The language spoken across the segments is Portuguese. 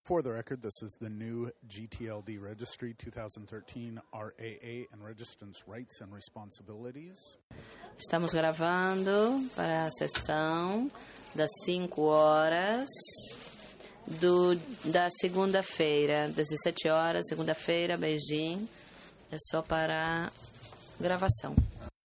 For the record, this is the new GTLD Registry 2013 RAA and Registrants' Rights and Responsibilities. Estamos gravando para a sessão das 5 horas da segunda-feira, 17 horas, segunda-feira, Beijing. É só para gravação.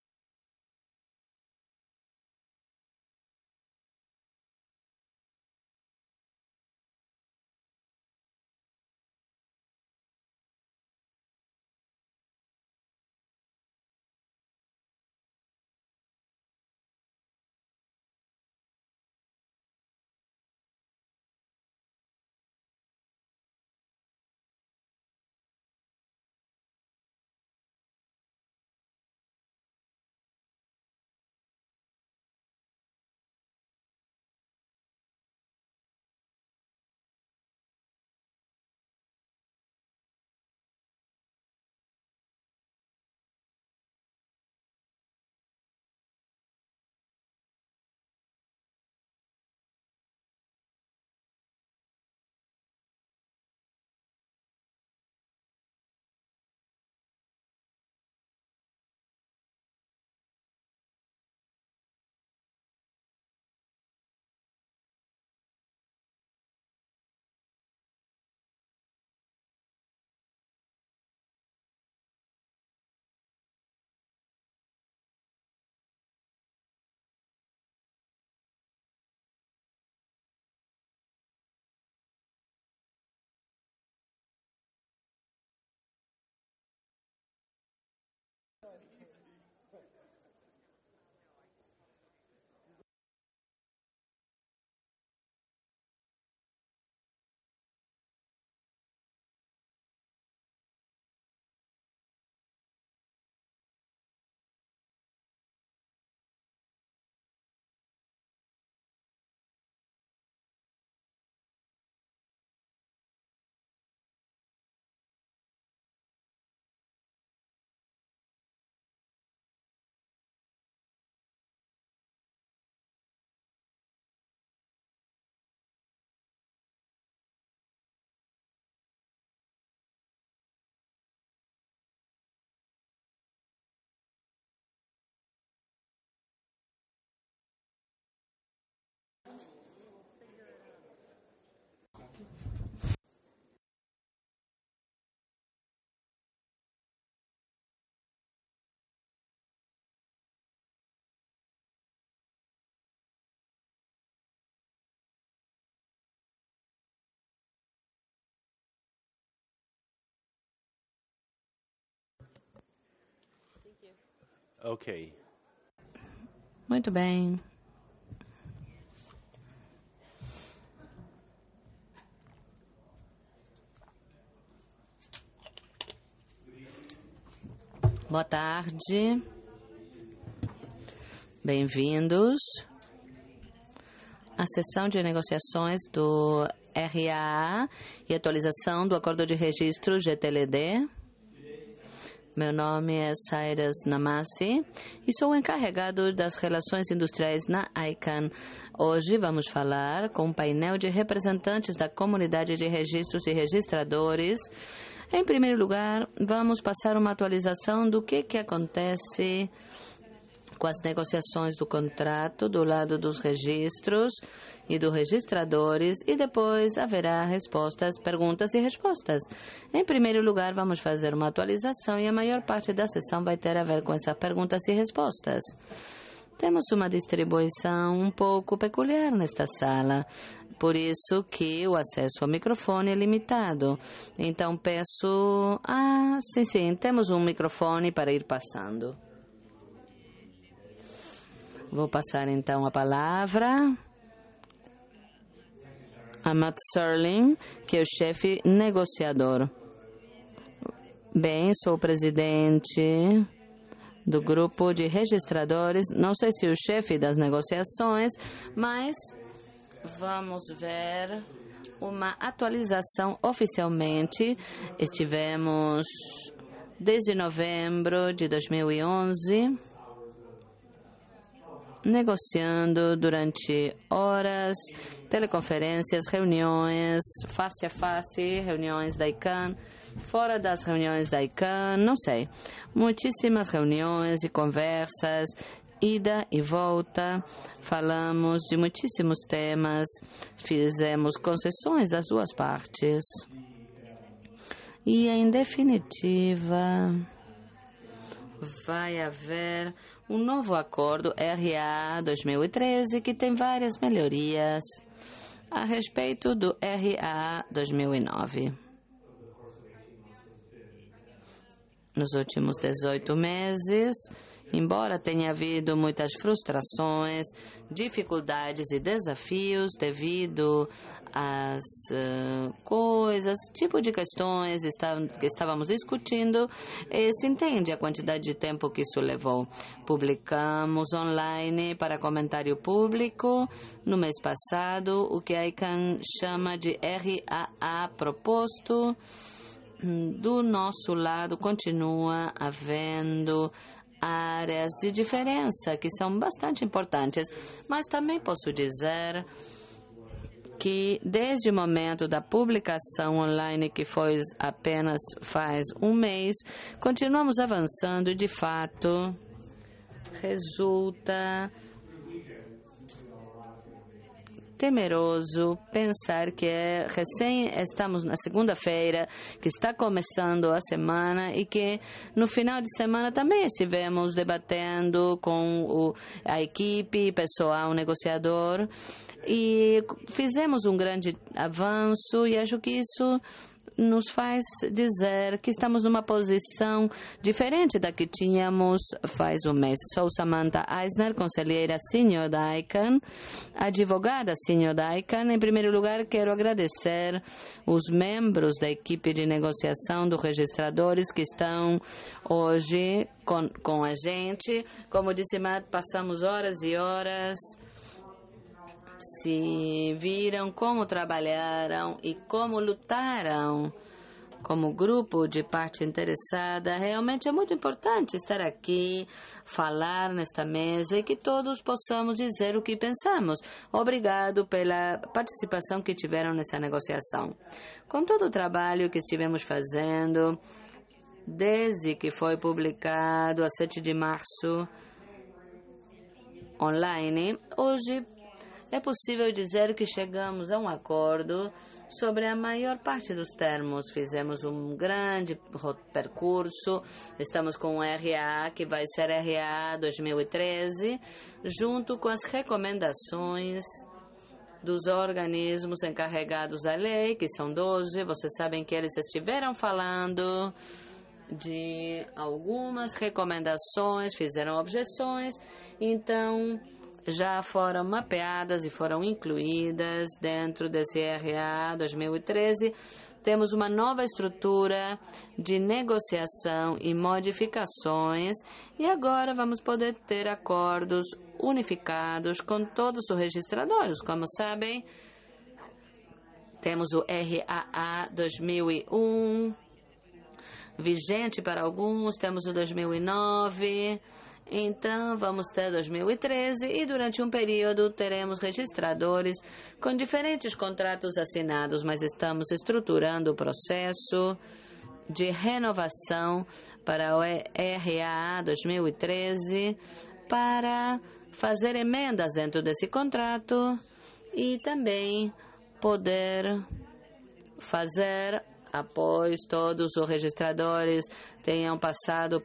Ok. Muito bem. Boa tarde. Bem-vindos à sessão de negociações do RAA e atualização do Acordo de Registro GTLD. Meu nome é Cyrus Namasi e sou o encarregado das relações industriais na ICANN. Hoje vamos falar com um painel de representantes da comunidade de registros e registradores. Em primeiro lugar, vamos passar uma atualização do que acontece com as negociações do contrato do lado dos registros e dos registradores, e depois haverá respostas, perguntas e respostas. Em primeiro lugar, vamos fazer uma atualização e a maior parte da sessão vai ter a ver com essas perguntas e respostas. Temos uma distribuição um pouco peculiar nesta sala, por isso que o acesso ao microfone é limitado. Então peço... sim, temos um microfone para ir passando. Vou passar então a palavra a Matt Serling, que é o chefe negociador. Bem, sou o presidente do grupo de registradores. Não sei se o chefe das negociações, mas vamos ver uma atualização oficialmente. Estivemos desde novembro de 2011 negociando durante horas, teleconferências, reuniões, face a face, reuniões da ICANN, fora das reuniões da ICANN, não sei. Muitíssimas reuniões e conversas, ida e volta, falamos de muitíssimos temas, fizemos concessões das duas partes. E, em definitiva, vai haver um novo acordo RA 2013 que tem várias melhorias a respeito do RA 2009. Nos últimos 18 meses, embora tenha havido muitas frustrações, dificuldades e desafios devido às coisas, tipo de questões que estávamos discutindo, se entende a quantidade de tempo que isso levou. Publicamos online para comentário público no mês passado o que a ICANN chama de RAA proposto. Do nosso lado, continua havendo áreas de diferença que são bastante importantes, mas também posso dizer que desde o momento da publicação online, que foi apenas faz um mês, continuamos avançando e, de fato, resulta temeroso pensar que estamos na segunda-feira, que está começando a semana e que no final de semana também estivemos debatendo com a equipe, pessoal, negociador, e fizemos um grande avanço e acho que isso nos faz dizer que estamos numa posição diferente da que tínhamos faz um mês. Sou Samantha Eisner, conselheira senior da ICANN, advogada senior da ICANN. Em primeiro lugar, quero agradecer os membros da equipe de negociação dos registradores que estão hoje com a gente. Como disse Matt, passamos horas e horas, se viram como trabalharam e como lutaram como grupo de parte interessada. Realmente é muito importante estar aqui, falar nesta mesa e que todos possamos dizer o que pensamos. Obrigado pela participação que tiveram nessa negociação. Com todo o trabalho que estivemos fazendo, desde que foi publicado a 7 de março online, hoje é possível dizer que chegamos a um acordo sobre a maior parte dos termos. Fizemos um grande percurso, estamos com o RA, que vai ser RA 2013, junto com as recomendações dos organismos encarregados da lei, que são 12. Vocês sabem que eles estiveram falando de algumas recomendações, fizeram objeções, então já foram mapeadas e foram incluídas dentro desse RA 2013. Temos uma nova estrutura de negociação e modificações e agora vamos poder ter acordos unificados com todos os registradores. Como sabem, temos o RAA 2001, vigente para alguns, temos o 2009... Então, vamos ter 2013 e durante um período teremos registradores com diferentes contratos assinados, mas estamos estruturando o processo de renovação para o RAA 2013 para fazer emendas dentro desse contrato e também poder fazer, após todos os registradores tenham passado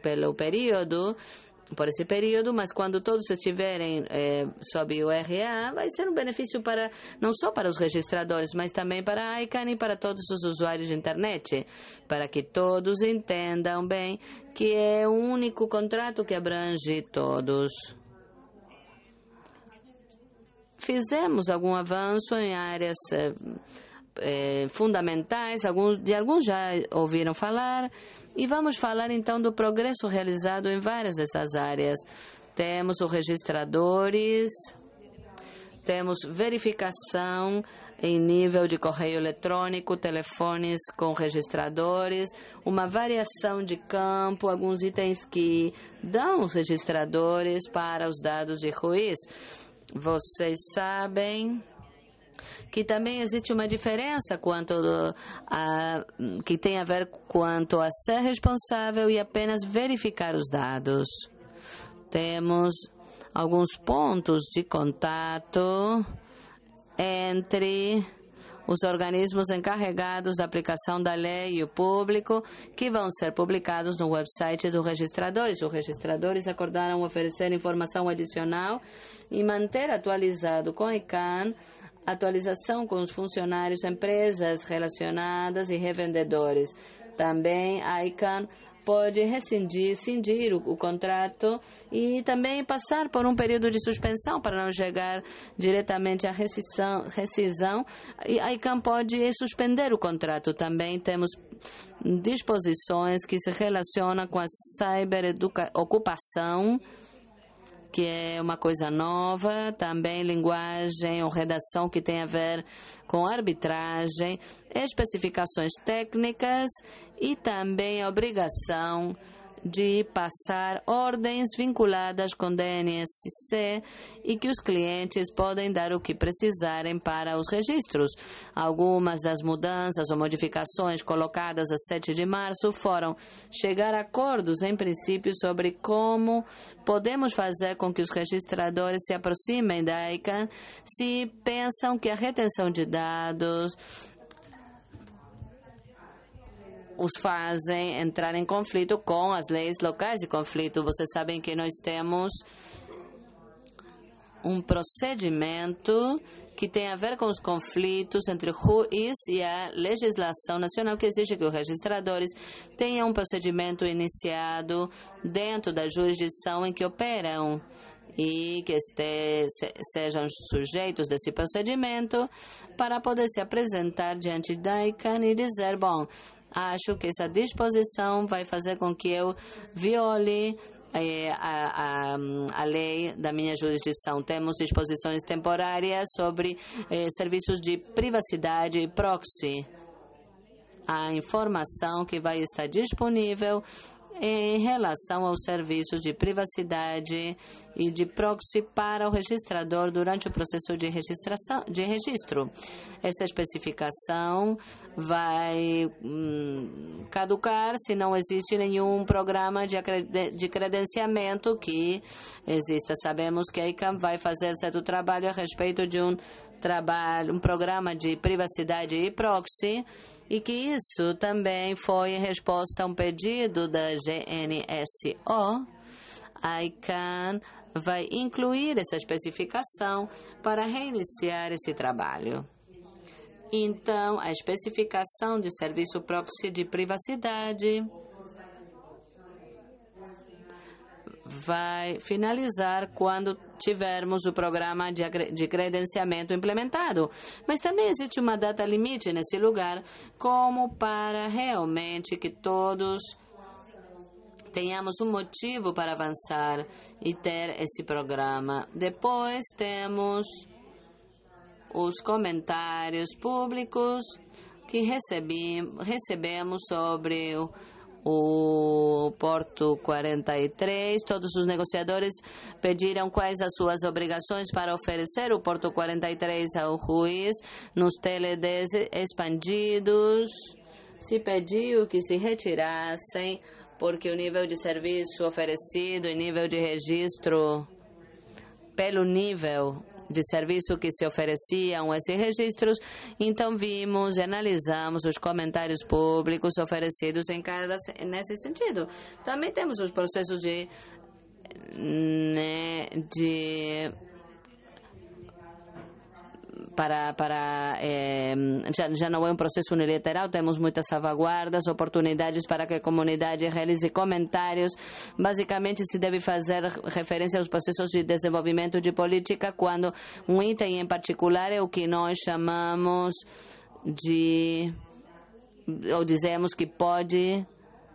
por esse período, mas quando todos estiverem sob o RA, vai ser um benefício não só para os registradores, mas também para a ICANN e para todos os usuários de internet, para que todos entendam bem que é o único contrato que abrange todos. Fizemos algum avanço em áreas fundamentais, alguns já ouviram falar, e vamos falar então do progresso realizado em várias dessas áreas. Temos os registradores, temos verificação em nível de correio eletrônico, telefones com registradores, uma variação de campo, alguns itens que dão os registradores para os dados de juiz. Vocês sabem que também existe uma diferença que tem a ver quanto a ser responsável e apenas verificar os dados. Temos alguns pontos de contato entre os organismos encarregados da aplicação da lei e o público, que vão ser publicados no website dos registradores. Os registradores acordaram oferecer informação adicional e manter atualizado com a ICANN atualização com os funcionários, empresas relacionadas e revendedores. Também a ICANN pode cindir o contrato e também passar por um período de suspensão para não chegar diretamente à rescisão. E a ICANN pode suspender o contrato. Também temos disposições que se relacionam com a cyberocupação, que é uma coisa nova, também linguagem ou redação que tem a ver com arbitragem, especificações técnicas e também a obrigação de passar ordens vinculadas com DNSC e que os clientes podem dar o que precisarem para os registros. Algumas das mudanças ou modificações colocadas a 7 de março foram chegar a acordos, em princípio, sobre como podemos fazer com que os registradores se aproximem da ICANN se pensam que a retenção de dados os fazem entrar em conflito com as leis locais de conflito. Vocês sabem que nós temos um procedimento que tem a ver com os conflitos entre o juiz e a legislação nacional, que exige que os registradores tenham um procedimento iniciado dentro da jurisdição em que operam e que sejam sujeitos desse procedimento para poder se apresentar diante da ICANN e dizer, bom, acho que essa disposição vai fazer com que eu viole a lei da minha jurisdição. Temos disposições temporárias sobre serviços de privacidade e proxy. A informação que vai estar disponível em relação aos serviços de privacidade e de proxy para o registrador durante o processo de registro. Essa especificação vai caducar se não existe nenhum programa de credenciamento que exista. Sabemos que a ICANN vai fazer certo trabalho a respeito de um programa de privacidade e proxy, e que isso também foi em resposta a um pedido da GNSO. A ICANN vai incluir essa especificação para reiniciar esse trabalho. Então, a especificação de serviço proxy de privacidade vai finalizar quando tivermos o programa de credenciamento implementado. Mas também existe uma data limite nesse lugar, como para realmente que todos tenhamos um motivo para avançar e ter esse programa. Depois temos os comentários públicos que recebemos sobre o Porto 43. Todos os negociadores pediram quais as suas obrigações para oferecer o Porto 43 ao juiz nos TLDs expandidos. Se pediu que se retirassem, porque o nível de serviço oferecido e nível de registro, pelo nível de serviço que se ofereciam esses registros, então vimos e analisamos os comentários públicos oferecidos nesse sentido. Também temos os processos já não é um processo unilateral, temos muitas salvaguardas, oportunidades para que a comunidade realize comentários. Basicamente, se deve fazer referência aos processos de desenvolvimento de política quando um item em particular é o que nós chamamos ou dizemos que pode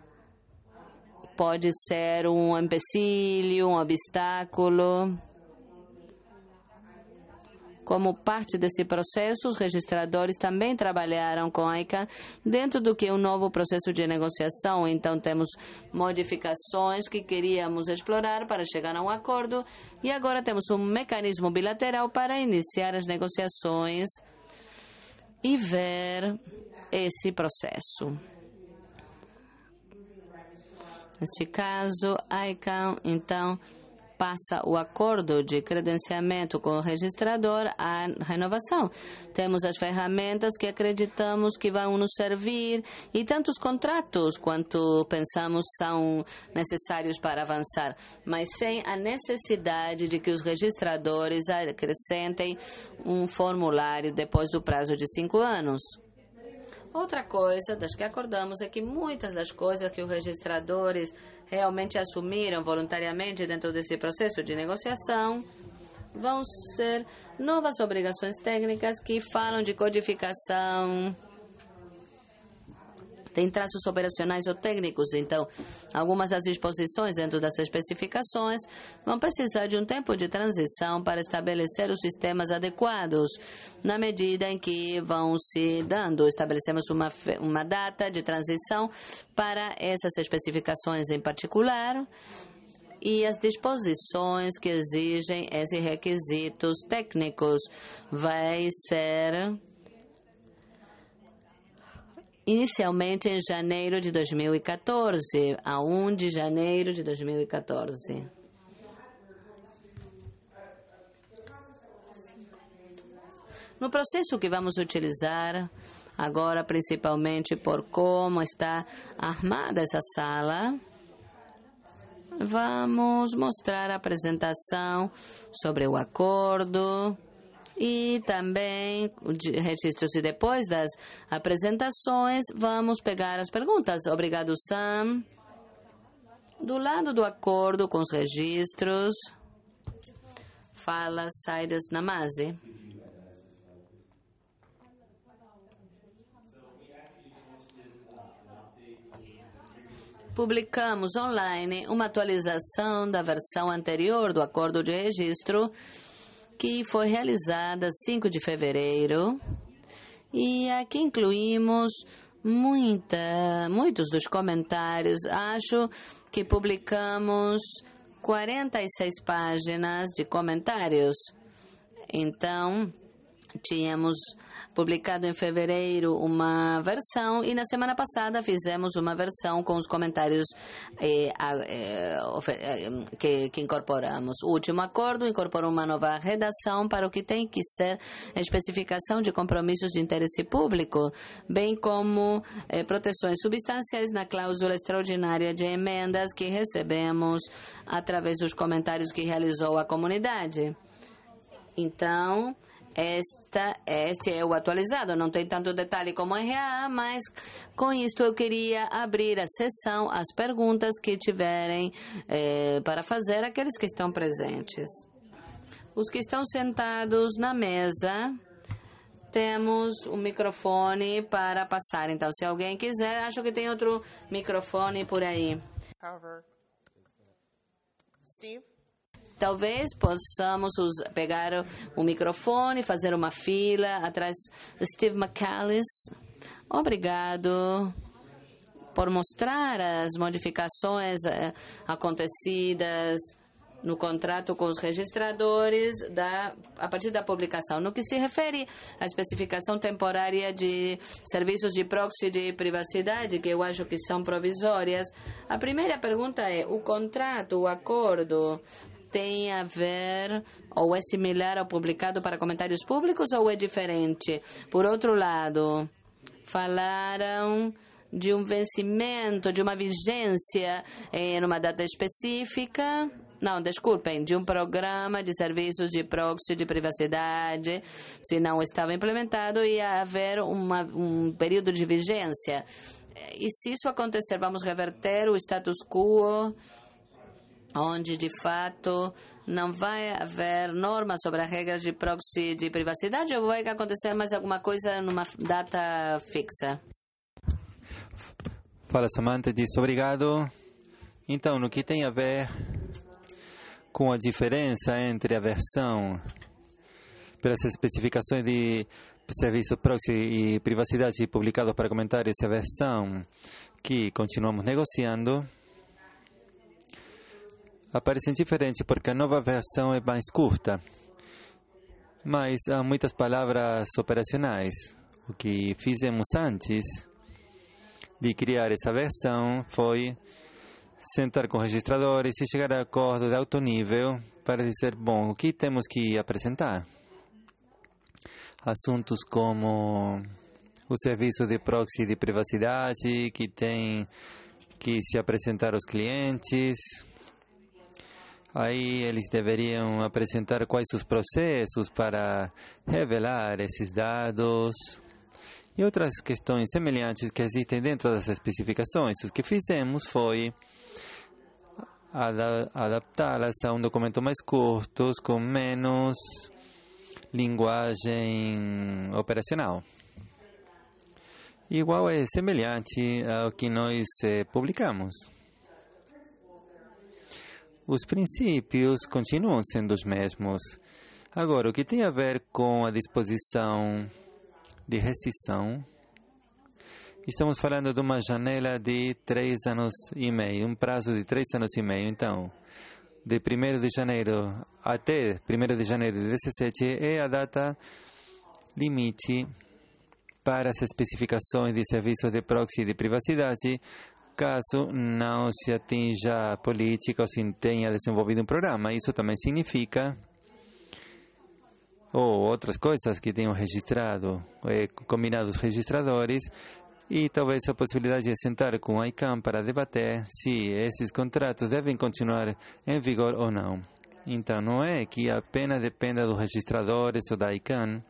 ser um empecilho, um obstáculo, Como parte desse processo, os registradores também trabalharam com a ICANN dentro do que é um novo processo de negociação. Então, temos modificações que queríamos explorar para chegar a um acordo e agora temos um mecanismo bilateral para iniciar as negociações e ver esse processo. Neste caso, a ICANN, então, passa o acordo de credenciamento com o registrador à renovação. Temos as ferramentas que acreditamos que vão nos servir e tantos contratos quanto pensamos são necessários para avançar, mas sem a necessidade de que os registradores acrescentem um formulário depois do prazo de 5 anos. Outra coisa das que acordamos é que muitas das coisas que os registradores realmente assumiram voluntariamente dentro desse processo de negociação vão ser novas obrigações técnicas que falam de codificação. Tem traços operacionais ou técnicos, então, algumas das disposições dentro das especificações vão precisar de um tempo de transição para estabelecer os sistemas adequados, na medida em que vão se dando. Estabelecemos uma data de transição para essas especificações em particular e as disposições que exigem esses requisitos técnicos vai ser inicialmente em janeiro de 2014, a 1 de janeiro de 2014. No processo que vamos utilizar agora, principalmente por como está armada essa sala, vamos mostrar a apresentação sobre o acordo e também registros. E depois das apresentações, vamos pegar as perguntas. Obrigado, Sam. Do lado do acordo com os registros, fala Saidas Namazi. Publicamos online uma atualização da versão anterior do acordo de registro, que foi realizada 5 de fevereiro, e aqui incluímos muitos dos comentários. Acho que publicamos 46 páginas de comentários. Então, tínhamos publicado em fevereiro uma versão e na semana passada fizemos uma versão com os comentários que incorporamos. O último acordo incorporou uma nova redação para o que tem que ser a especificação de compromissos de interesse público, bem como proteções substanciais na cláusula extraordinária de emendas que recebemos através dos comentários que realizou a comunidade. Então, este é o atualizado, não tem tanto detalhe como RA, mas com isto eu queria abrir a sessão às perguntas que tiverem para fazer aqueles que estão presentes. Os que estão sentados na mesa, temos um microfone para passar. Então, se alguém quiser, acho que tem outro microfone por aí. Steve? Talvez possamos pegar o microfone, fazer uma fila atrás de Steve McAllis. Obrigado por mostrar as modificações acontecidas no contrato com os registradores a partir da publicação. No que se refere à especificação temporária de serviços de proxy de privacidade, que eu acho que são provisórias, a primeira pergunta é: o contrato, o acordo, tem a ver ou é similar ao publicado para comentários públicos ou é diferente? Por outro lado, falaram de um vencimento, de uma vigência em uma data específica. Não, desculpem, de um programa de serviços de proxy de privacidade, se não estava implementado, ia haver um período de vigência. E se isso acontecer, vamos reverter o status quo, onde, de fato, não vai haver normas sobre as regras de proxy de privacidade, ou vai acontecer mais alguma coisa numa data fixa? Fala, Samantha, diz obrigado. Então, no que tem a ver com a diferença entre a versão pelas especificações de serviço proxy e privacidade publicados para comentários e a versão que continuamos negociando aparecem diferentes porque a nova versão é mais curta, mas há muitas palavras operacionais. O que fizemos antes de criar essa versão foi sentar com registradores e chegar a acordo de alto nível para dizer, bom, o que temos que apresentar? Assuntos como o serviço de proxy de privacidade que tem que se apresentar aos clientes. Aí eles deveriam apresentar quais os processos para revelar esses dados e outras questões semelhantes que existem dentro das especificações. O que fizemos foi adaptá-las a um documento mais curto, com menos linguagem operacional. Igual é semelhante ao que nós publicamos. Os princípios continuam sendo os mesmos. Agora, o que tem a ver com a disposição de rescisão, estamos falando de uma janela de 3 anos e meio, um prazo de 3 anos e meio. Então, de 1º de janeiro até 1º de janeiro de 2017 é a data limite para as especificações de serviços de proxy e de privacidade, caso não se atinja a política ou se tenha desenvolvido um programa. Isso também significa, ou outras coisas que tenham registrado, combinado os registradores, e talvez a possibilidade de sentar com a ICANN para debater se esses contratos devem continuar em vigor ou não. Então, não é que apenas dependa dos registradores ou da ICANN.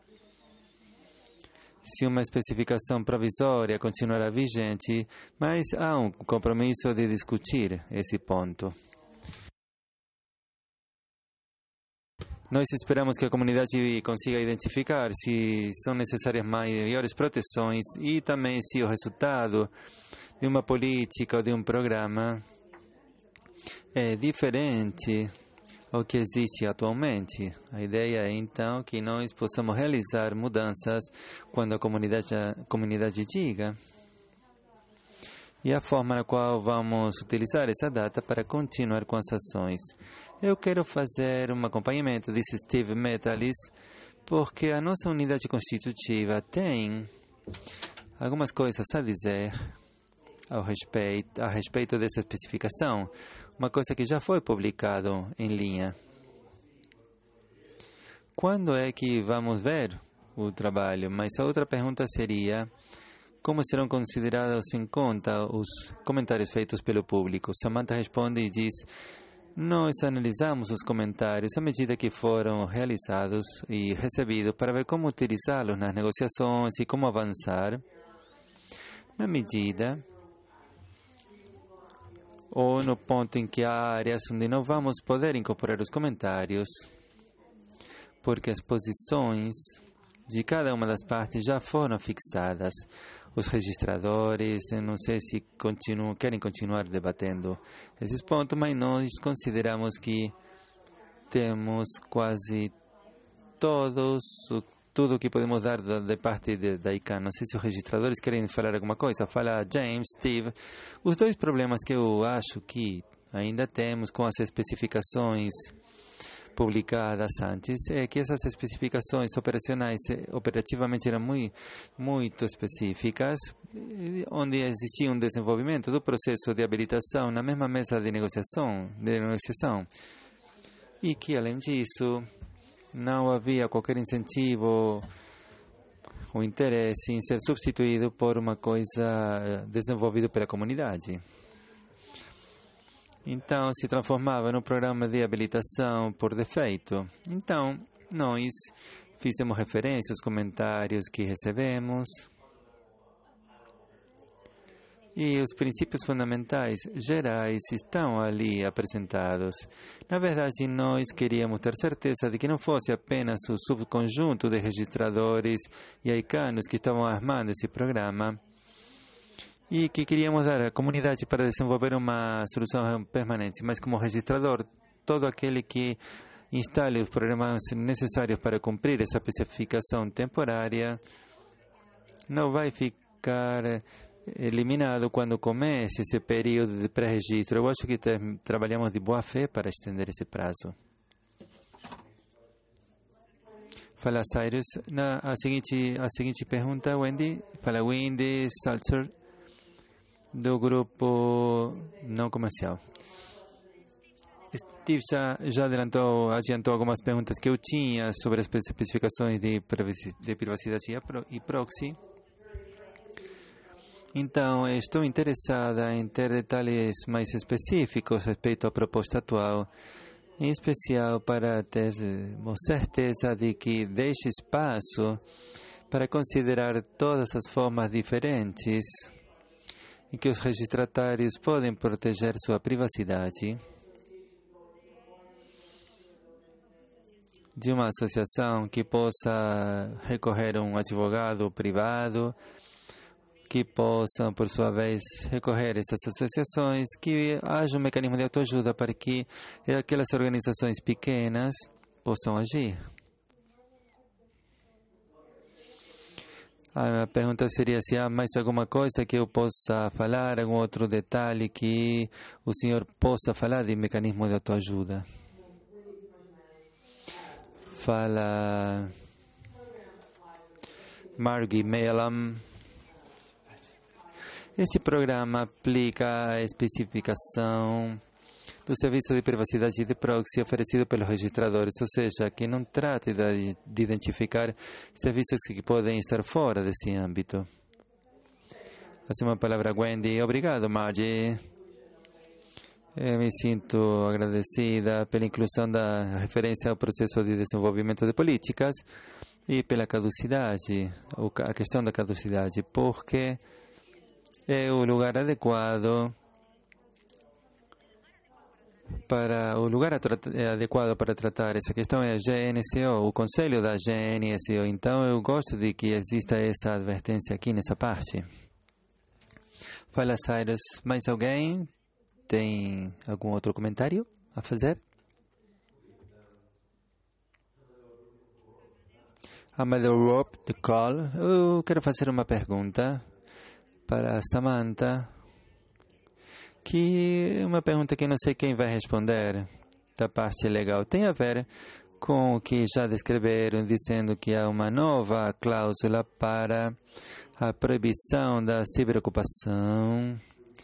Se uma especificação provisória continuará vigente, mas há um compromisso de discutir esse ponto. Nós esperamos que a comunidade consiga identificar se são necessárias maiores proteções e também se o resultado de uma política ou de um programa é diferente ao que existe atualmente. A ideia é, então, que nós possamos realizar mudanças quando a comunidade diga. E a forma na qual vamos utilizar essa data para continuar com as ações. Eu quero fazer um acompanhamento, disse Steve Metalis, porque a nossa unidade constitutiva tem algumas coisas a dizer a respeito dessa especificação, uma coisa que já foi publicado em linha. Quando é que vamos ver o trabalho? Mas a outra pergunta seria, como serão considerados em conta os comentários feitos pelo público? Samantha responde e diz, nós analisamos os comentários à medida que foram realizados e recebidos para ver como utilizá-los nas negociações e como avançar na medida ou no ponto em que há áreas onde não vamos poder incorporar os comentários, porque as posições de cada uma das partes já foram fixadas. Os registradores, não sei se querem continuar debatendo esses pontos, mas nós consideramos que temos quase tudo o que podemos dar de parte da ICANN. Não sei se os registradores querem falar alguma coisa. Fala James, Steve. Os dois problemas que eu acho que ainda temos com as especificações publicadas antes é que essas especificações operativamente eram muito específicas, onde existia um desenvolvimento do processo de habilitação na mesma mesa de negociação, e que, além disso, não havia qualquer incentivo ou interesse em ser substituído por uma coisa desenvolvida pela comunidade. Então, se transformava num programa de habilitação por defeito. Então, nós fizemos referência aos comentários que recebemos e os princípios fundamentais gerais estão ali apresentados. Na verdade, nós queríamos ter certeza de que não fosse apenas o subconjunto de registradores e ICANNs que estavam armando esse programa, e que queríamos dar à comunidade para desenvolver uma solução permanente, mas como registrador, todo aquele que instale os programas necessários para cumprir essa especificação temporária, não vai ficar eliminado quando comece esse período de pré-registro. Eu acho que trabalhamos de boa fé para estender esse prazo. Fala Cyrus. A seguinte pergunta, Wendy. Fala Wendy Salzer, do grupo não comercial. Steve já adiantou algumas perguntas que eu tinha sobre as especificações de privacidade e proxy. Então, estou interessada em ter detalhes mais específicos respeito à proposta atual, em especial para ter certeza de que deixe espaço para considerar todas as formas diferentes em que os registratários podem proteger sua privacidade. De uma associação que possa recorrer a um advogado privado, que possam, por sua vez, recorrer a essas associações, que haja um mecanismo de autoajuda para que aquelas organizações pequenas possam agir. A pergunta seria se há mais alguma coisa que eu possa falar, algum outro detalhe que o senhor possa falar de mecanismo de autoajuda. Fala Margie Melam. Este programa aplica a especificação do serviço de privacidade de proxy oferecido pelos registradores, ou seja, que não trata de identificar serviços que podem estar fora desse âmbito. Assim, uma palavra, Wendy. Obrigado, Margie. Eu me sinto agradecida pela inclusão da referência ao processo de desenvolvimento de políticas e pela caducidade, a questão da caducidade, porque é o lugar adequado para tratar essa questão é a GNCO, o Conselho da GNSO. Então, eu gosto de que exista essa advertência aqui nessa parte. Fala, Cyrus. Mais alguém tem algum outro comentário a fazer? Amadeu Rope, de Call. Eu quero fazer uma pergunta para Samantha, que é uma pergunta que não sei quem vai responder da parte legal. Tem a ver com o que já descreveram, dizendo que há uma nova cláusula para a proibição da ciberocupação.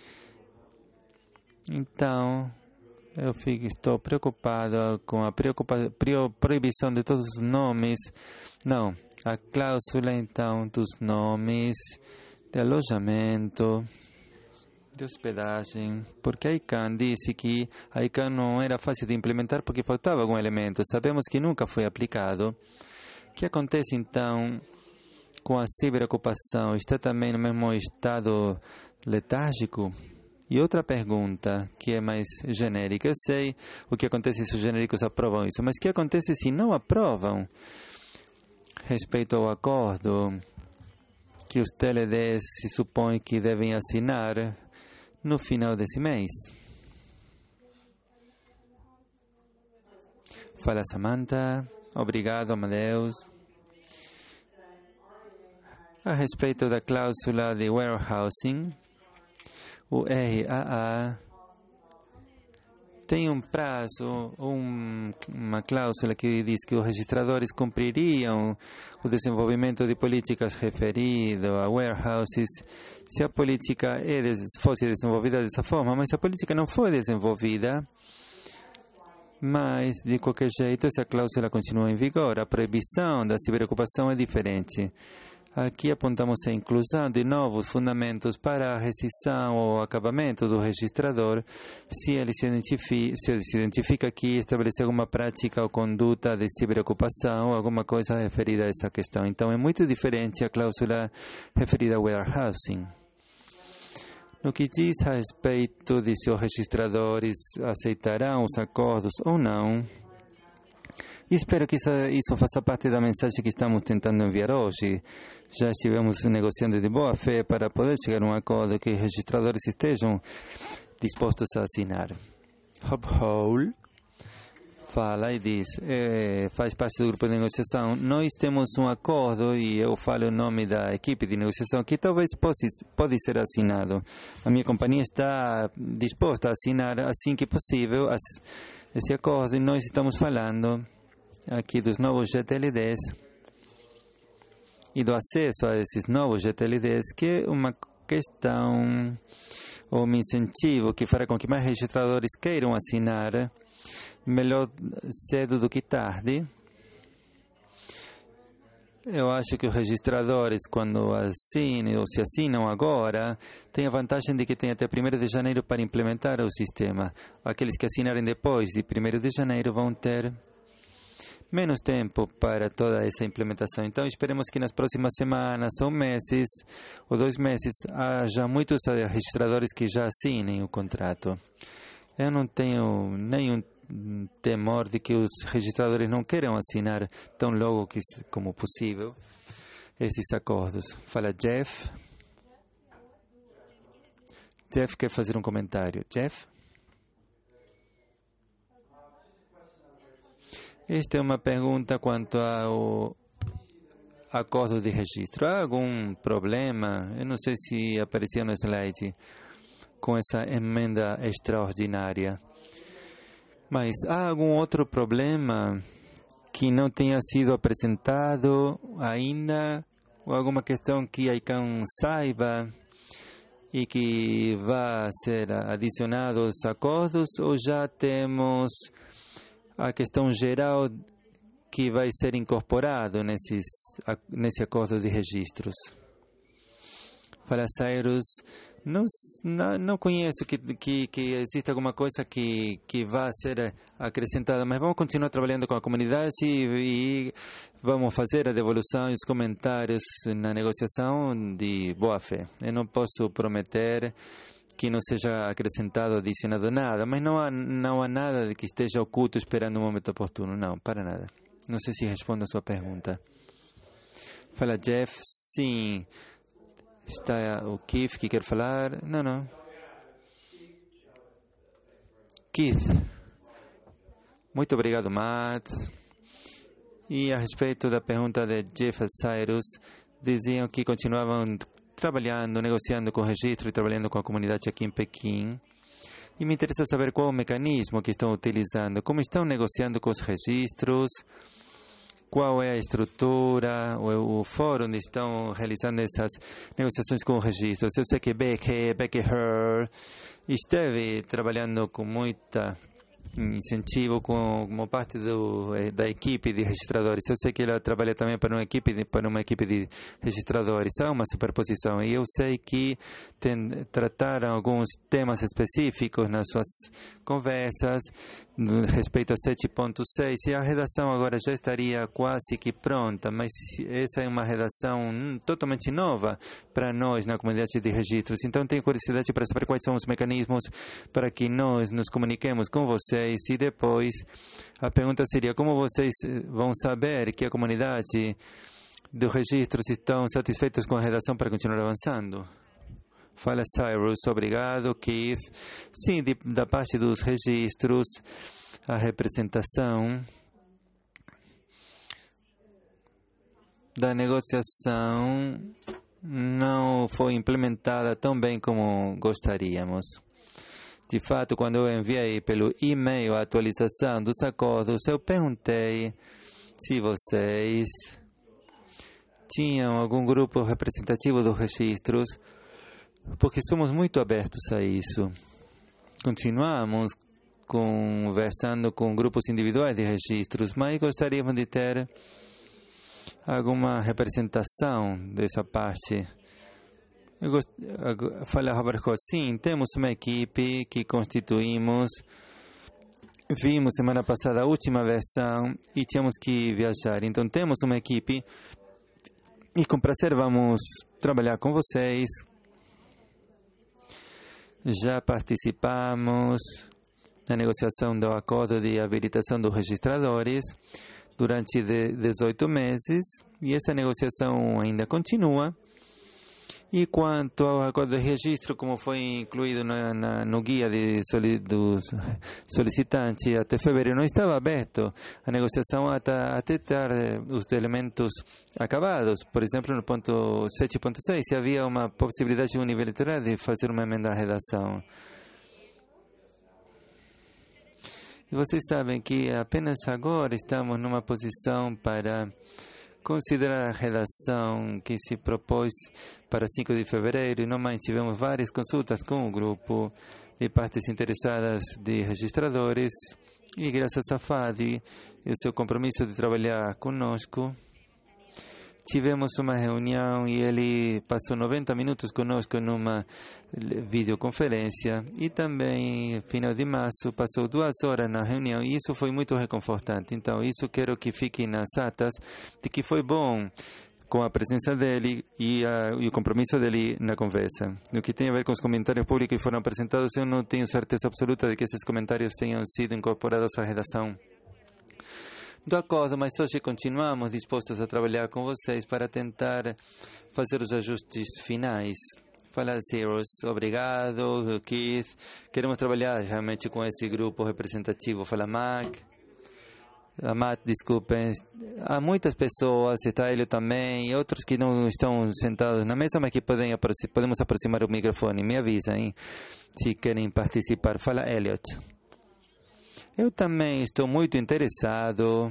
Então, estou preocupado com a proibição de todos os nomes. Não, a cláusula, então, dos nomes de alojamento, de hospedagem, porque a ICANN disse que a ICANN não era fácil de implementar porque faltava algum elemento. Sabemos que nunca foi aplicado. O que acontece, então, com a ciberocupação? Está também no mesmo estado letárgico? E outra pergunta, que é mais genérica. Eu sei o que acontece se os genéricos aprovam isso, mas o que acontece se não aprovam respeito ao acordo que os TLDs se supõe que devem assinar no final desse mês? Fala, Samantha. Obrigado, Amadeus. A respeito da cláusula de warehousing, o RAA tem um prazo, uma cláusula que diz que os registradores cumpririam o desenvolvimento de políticas referido a warehouses se a política fosse desenvolvida dessa forma, mas a política não foi desenvolvida. Mas, de qualquer jeito, essa cláusula continua em vigor. A proibição da ciberocupação é diferente. Aqui apontamos a inclusão de novos fundamentos para a rescisão ou acabamento do registrador se ele se identifica que estabelecer alguma prática ou conduta de ciberocupação ou alguma coisa referida a essa questão. Então, é muito diferente a cláusula referida ao warehousing. No que diz a respeito de se os registradores aceitarão os acordos ou não, espero que isso faça parte da mensagem que estamos tentando enviar hoje. Já estivemos negociando de boa fé para poder chegar a um acordo que os registradores estejam dispostos a assinar. Hop Hole fala e diz, faz parte do grupo de negociação. Nós temos um acordo, e eu falo o nome da equipe de negociação, que talvez pode ser assinado. A minha companhia está disposta a assinar assim que possível esse acordo, e nós estamos falando aqui dos novos GTLDs e do acesso a esses novos GTLDs, que é uma questão ou um incentivo que fará com que mais registradores queiram assinar, melhor cedo do que tarde. Eu acho que os registradores, quando assinam ou se assinam agora, têm a vantagem de que têm até 1º de janeiro para implementar o sistema. Aqueles que assinarem depois de 1º de janeiro vão ter menos tempo para toda essa implementação. Então, esperemos que nas próximas semanas ou meses, ou 2 meses, haja muitos registradores que já assinem o contrato. Eu não tenho nenhum temor de que os registradores não queiram assinar tão logo como possível esses acordos. Fala Jeff. Jeff quer fazer um comentário. Jeff? Esta é uma pergunta quanto ao acordo de registro. Há algum problema? Eu não sei se aparecia no slide com essa emenda extraordinária. Mas há algum outro problema que não tenha sido apresentado ainda? Ou alguma questão que a ICANN saiba e que vá ser adicionado aos acordos? Ou já temos a questão geral que vai ser incorporado nesse acordo de registros? Fala Cyrus, não conheço que exista alguma coisa que vá ser acrescentada, mas vamos continuar trabalhando com a comunidade e vamos fazer a devolução e os comentários na negociação de boa fé. Eu não posso prometer que não seja acrescentado, adicionado nada, mas não há nada de que esteja oculto esperando o momento oportuno, não, para nada. Não sei se respondo a sua pergunta. Fala Jeff, sim. Está o Keith que quer falar? Não. Keith. Muito obrigado, Matt. E a respeito da pergunta de Jeff Cyrus, diziam que continuavam trabalhando, negociando com o registro e trabalhando com a comunidade aqui em Pequim. E me interessa saber qual é o mecanismo que estão utilizando, como estão negociando com os registros, qual é a estrutura, o fórum onde estão realizando essas negociações com os registros. Eu sei que Becky Herr esteve trabalhando com muita incentivo como parte da equipe de registradores. Eu sei que ela trabalha também para uma equipe de registradores. Há uma superposição. E eu sei que trataram alguns temas específicos nas suas conversas respeito a 7.6, e a redação agora já estaria quase que pronta, mas essa é uma redação totalmente nova para nós na comunidade de registros. Então tenho curiosidade para saber quais são os mecanismos para que nós nos comuniquemos com vocês, e depois a pergunta seria: como vocês vão saber que a comunidade dos registros estão satisfeitos com a redação para continuar avançando? Fala Cyrus, obrigado, Keith. Sim, da parte dos registros, a representação da negociação não foi implementada tão bem como gostaríamos. De fato, quando eu enviei pelo e-mail a atualização dos acordos, eu perguntei se vocês tinham algum grupo representativo dos registros, porque somos muito abertos a isso. Continuamos conversando com grupos individuais de registros, mas gostaríamos de ter alguma representação dessa parte. Fala Roberto, sim, temos uma equipe que constituímos. Vimos semana passada a última versão e tínhamos que viajar. Então temos uma equipe e com prazer vamos trabalhar com vocês. Já participamos na negociação do acordo de habilitação dos registradores durante 18 meses, e essa negociação ainda continua. E quanto ao acordo de registro, como foi incluído no guia dos solicitantes até fevereiro, não estava aberto a negociação até ter os elementos acabados. Por exemplo, no ponto 7.6, se havia uma possibilidade unilateral de fazer uma emenda à redação. E vocês sabem que apenas agora estamos numa posição para considerar a redação que se propôs para 5 de fevereiro, e nós tivemos várias consultas com o grupo de partes interessadas de registradores, e graças a FADI e o seu compromisso de trabalhar conosco, tivemos uma reunião e ele passou 90 minutos conosco numa videoconferência, e também, final de março, passou 2 horas na reunião, e isso foi muito reconfortante. Então, isso quero que fique nas atas, de que foi bom com a presença dele e o compromisso dele na conversa. No que tem a ver com os comentários públicos que foram apresentados, eu não tenho certeza absoluta de que esses comentários tenham sido incorporados à redação do acordo, mas hoje continuamos dispostos a trabalhar com vocês para tentar fazer os ajustes finais. Fala Zeros, obrigado, Keith. Queremos trabalhar realmente com esse grupo representativo. Fala Mac. Matt, desculpem. Há muitas pessoas, está ele também, e outros que não estão sentados na mesa, mas que podemos aproximar o microfone. Me avisem se querem participar. Fala Elliot. Eu também estou muito interessado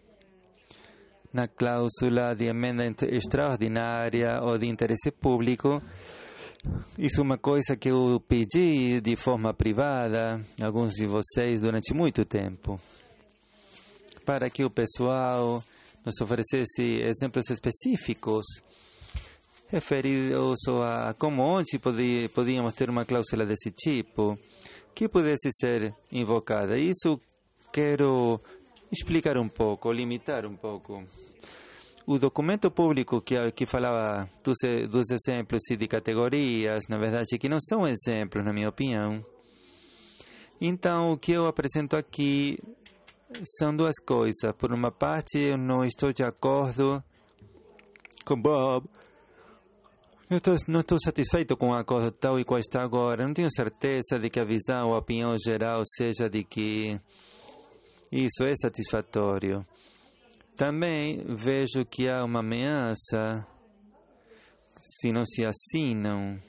na cláusula de emenda extraordinária ou de interesse público. Isso é uma coisa que eu pedi de forma privada a alguns de vocês durante muito tempo, para que o pessoal nos oferecesse exemplos específicos referidos a como onde podíamos ter uma cláusula desse tipo que pudesse ser invocada. Isso quero explicar um pouco, limitar um pouco. O documento público que falava dos exemplos e de categorias, na verdade, que não são exemplos, na minha opinião. Então, o que eu apresento aqui são 2 coisas. Por uma parte, eu não estou de acordo com Bob. Não estou satisfeito com o acordo tal e qual está agora. Não tenho certeza de que a visão ou a opinião geral seja de que isso é satisfatório. Também vejo que há uma ameaça se não se assinam,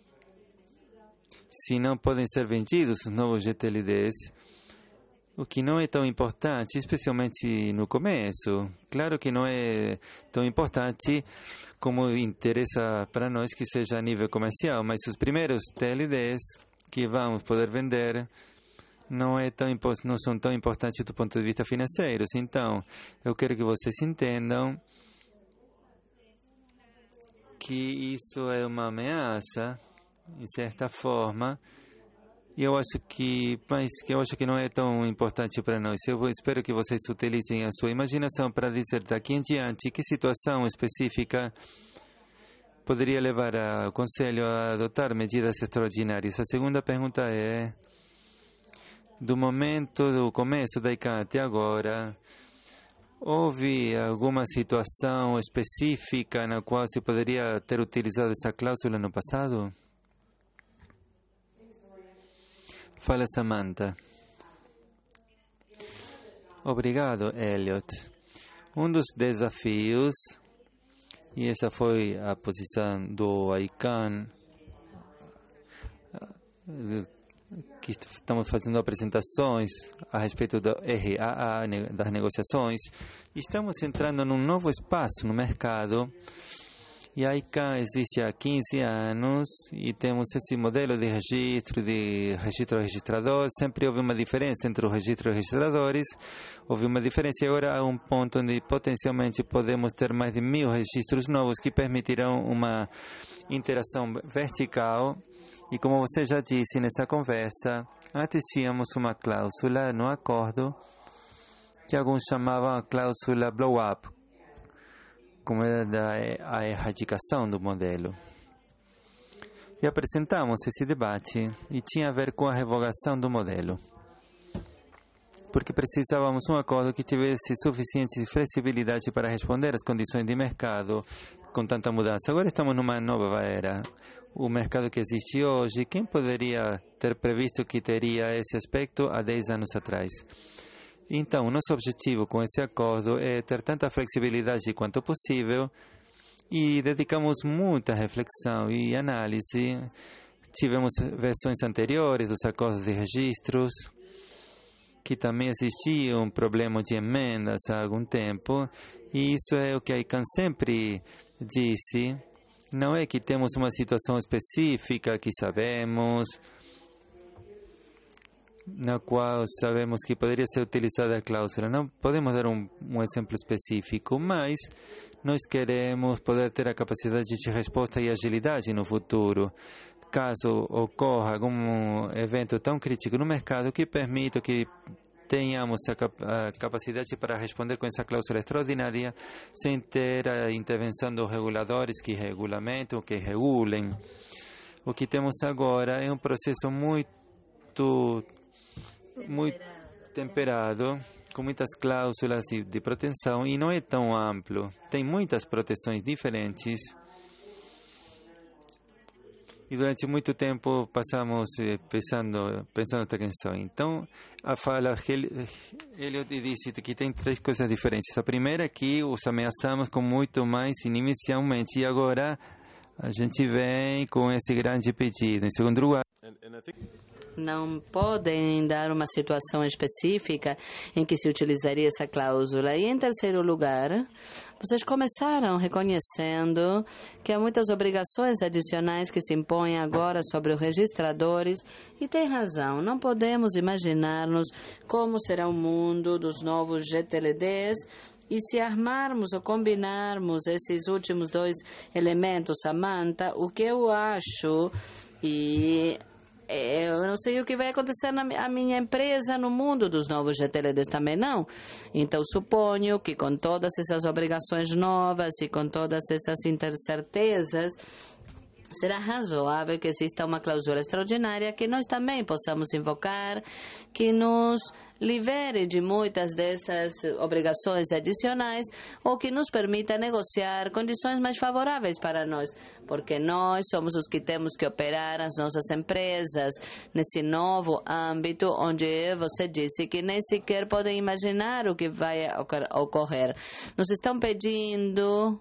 se não podem ser vendidos os novos GTLDs, o que não é tão importante, especialmente no começo. Claro que não é tão importante como interessa para nós que seja a nível comercial, mas os primeiros TLDs que vamos poder vender não são tão importantes do ponto de vista financeiro. Então, eu quero que vocês entendam que isso é uma ameaça, em certa forma, e eu acho que não é tão importante para nós. Eu espero que vocês utilizem a sua imaginação para dizer daqui em diante que situação específica poderia levar o Conselho a adotar medidas extraordinárias. A segunda pergunta é: do momento do começo da ICANN até agora, houve alguma situação específica na qual se poderia ter utilizado essa cláusula no passado? Fala Samantha. Obrigado, Elliot. Um dos desafios, e essa foi a posição do ICANN, que estamos fazendo apresentações a respeito do RAA, das negociações, estamos entrando num novo espaço no mercado, e a ICANN existe há 15 anos e temos esse modelo de registro-registrador. Sempre houve uma diferença entre os registros e registradores, houve uma diferença, e agora há um ponto onde potencialmente podemos ter mais de 1000 registros novos que permitirão uma interação vertical. E como você já disse nessa conversa, antes tínhamos uma cláusula no acordo que alguns chamavam a cláusula blow-up, como era a erradicação do modelo. E apresentamos esse debate e tinha a ver com a revogação do modelo, porque precisávamos um acordo que tivesse suficiente flexibilidade para responder às condições de mercado com tanta mudança. Agora estamos numa nova era. O mercado que existe hoje, quem poderia ter previsto que teria esse aspecto há 10 anos atrás? Então, nosso objetivo com esse acordo é ter tanta flexibilidade quanto possível e dedicamos muita reflexão e análise. Tivemos versões anteriores dos acordos de registros, que também existia um problema de emendas há algum tempo, e isso é o que a ICANN sempre disse. Não é que temos uma situação específica que sabemos, na qual sabemos que poderia ser utilizada a cláusula. Não podemos dar um exemplo específico, mas nós queremos poder ter a capacidade de resposta e agilidade no futuro, caso ocorra algum evento tão crítico no mercado que permita que tenhamos a capacidade para responder com essa cláusula extraordinária sem ter a intervenção dos reguladores que regulamentam, que regulem. O que temos agora é um processo muito temperado, com muitas cláusulas de proteção e não é tão amplo. Tem muitas proteções diferentes. E durante muito tempo passamos pensando esta questão. Então, a fala Elliot disse que tem 3 coisas diferentes. A primeira é que os ameaçamos com muito mais inicialmente e agora a gente vem com esse grande pedido. Em segundo lugar, não podem dar uma situação específica em que se utilizaria essa cláusula. E, em terceiro lugar, vocês começaram reconhecendo que há muitas obrigações adicionais que se impõem agora sobre os registradores. E tem razão, não podemos imaginar-nos como será o mundo dos novos GTLDs. E se armarmos ou combinarmos esses últimos 2 elementos, Samantha, o que eu acho eu não sei o que vai acontecer na minha empresa no mundo dos novos GTLDs também não. Então, suponho que com todas essas obrigações novas e com todas essas incertezas, será razoável que exista uma cláusula extraordinária que nós também possamos invocar, que nos libere de muitas dessas obrigações adicionais ou que nos permita negociar condições mais favoráveis para nós, porque nós somos os que temos que operar as nossas empresas nesse novo âmbito onde você disse que nem sequer podem imaginar o que vai ocorrer. Nos estão pedindo...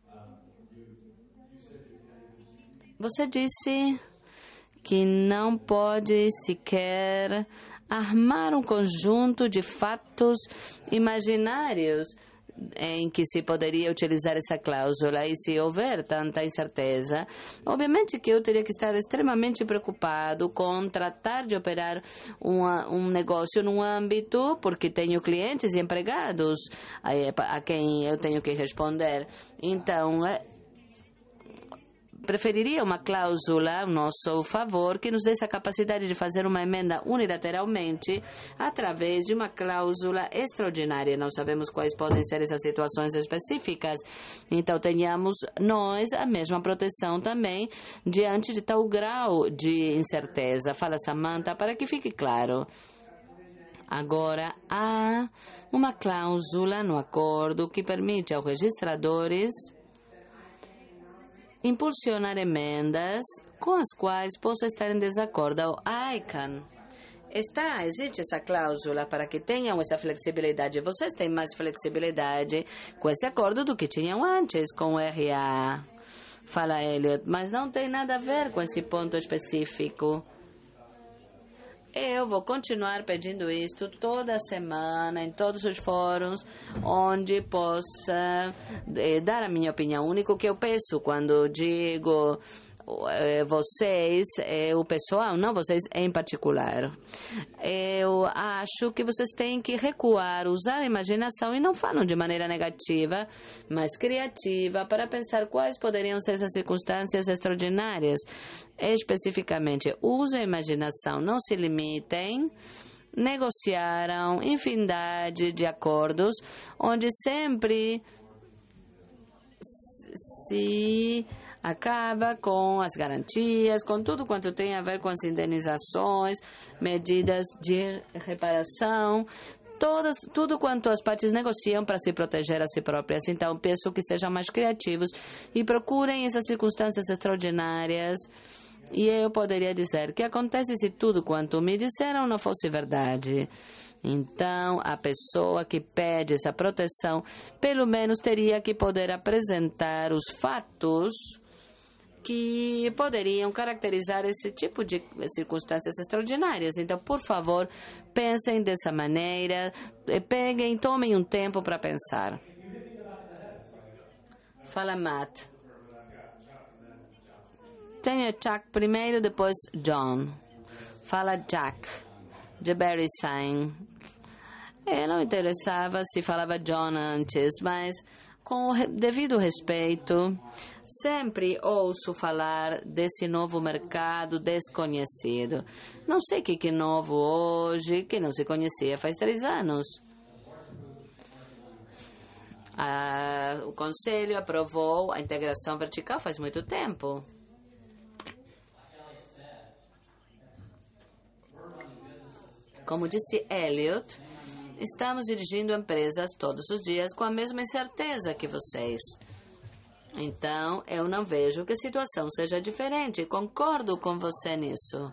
Você disse que não pode sequer armar um conjunto de fatos imaginários em que se poderia utilizar essa cláusula. E se houver tanta incerteza, obviamente que eu teria que estar extremamente preocupado com tratar de operar um negócio num âmbito, porque tenho clientes e empregados a quem eu tenho que responder. Então, preferiria uma cláusula a nosso favor que nos dê essa capacidade de fazer uma emenda unilateralmente através de uma cláusula extraordinária. Não sabemos quais podem ser essas situações específicas. Então, tenhamos nós a mesma proteção também diante de tal grau de incerteza. Fala, Samantha, para que fique claro. Agora, há uma cláusula no acordo que permite aos registradores impulsionar emendas com as quais possa estar em desacordo. A ICANN existe essa cláusula para que tenham essa flexibilidade. Vocês têm mais flexibilidade com esse acordo do que tinham antes com o RA. Fala, Elliot, mas não tem nada a ver com esse ponto específico. Eu vou continuar pedindo isto toda semana, em todos os fóruns, onde possa dar a minha opinião. O único que eu peço quando digo vocês, o pessoal, não vocês em particular. Eu acho que vocês têm que recuar, usar a imaginação e não falam de maneira negativa, mas criativa, para pensar quais poderiam ser essas circunstâncias extraordinárias. Especificamente, usem a imaginação, não se limitem. Negociaram infinidade de acordos, onde sempre se acaba com as garantias, com tudo quanto tem a ver com as indenizações, medidas de reparação. tudo quanto as partes negociam para se proteger a si próprias. Então, peço que sejam mais criativos e procurem essas circunstâncias extraordinárias. E eu poderia dizer: que acontece se tudo quanto me disseram não fosse verdade? Então, a pessoa que pede essa proteção, pelo menos teria que poder apresentar os fatos que poderiam caracterizar esse tipo de circunstâncias extraordinárias. Então, por favor, pensem dessa maneira, tomem um tempo para pensar. Fala, Matt. Tenho Chuck primeiro, depois John. Fala, Jack, de Barry Sign. Eu não interessava se falava John antes, mas com o devido respeito, sempre ouço falar desse novo mercado desconhecido. Não sei o que é novo hoje, que não se conhecia faz 3 anos. O Conselho aprovou a integração vertical faz muito tempo. Como disse Elliot, estamos dirigindo empresas todos os dias com a mesma incerteza que vocês. Então, eu não vejo que a situação seja diferente. Concordo com você nisso.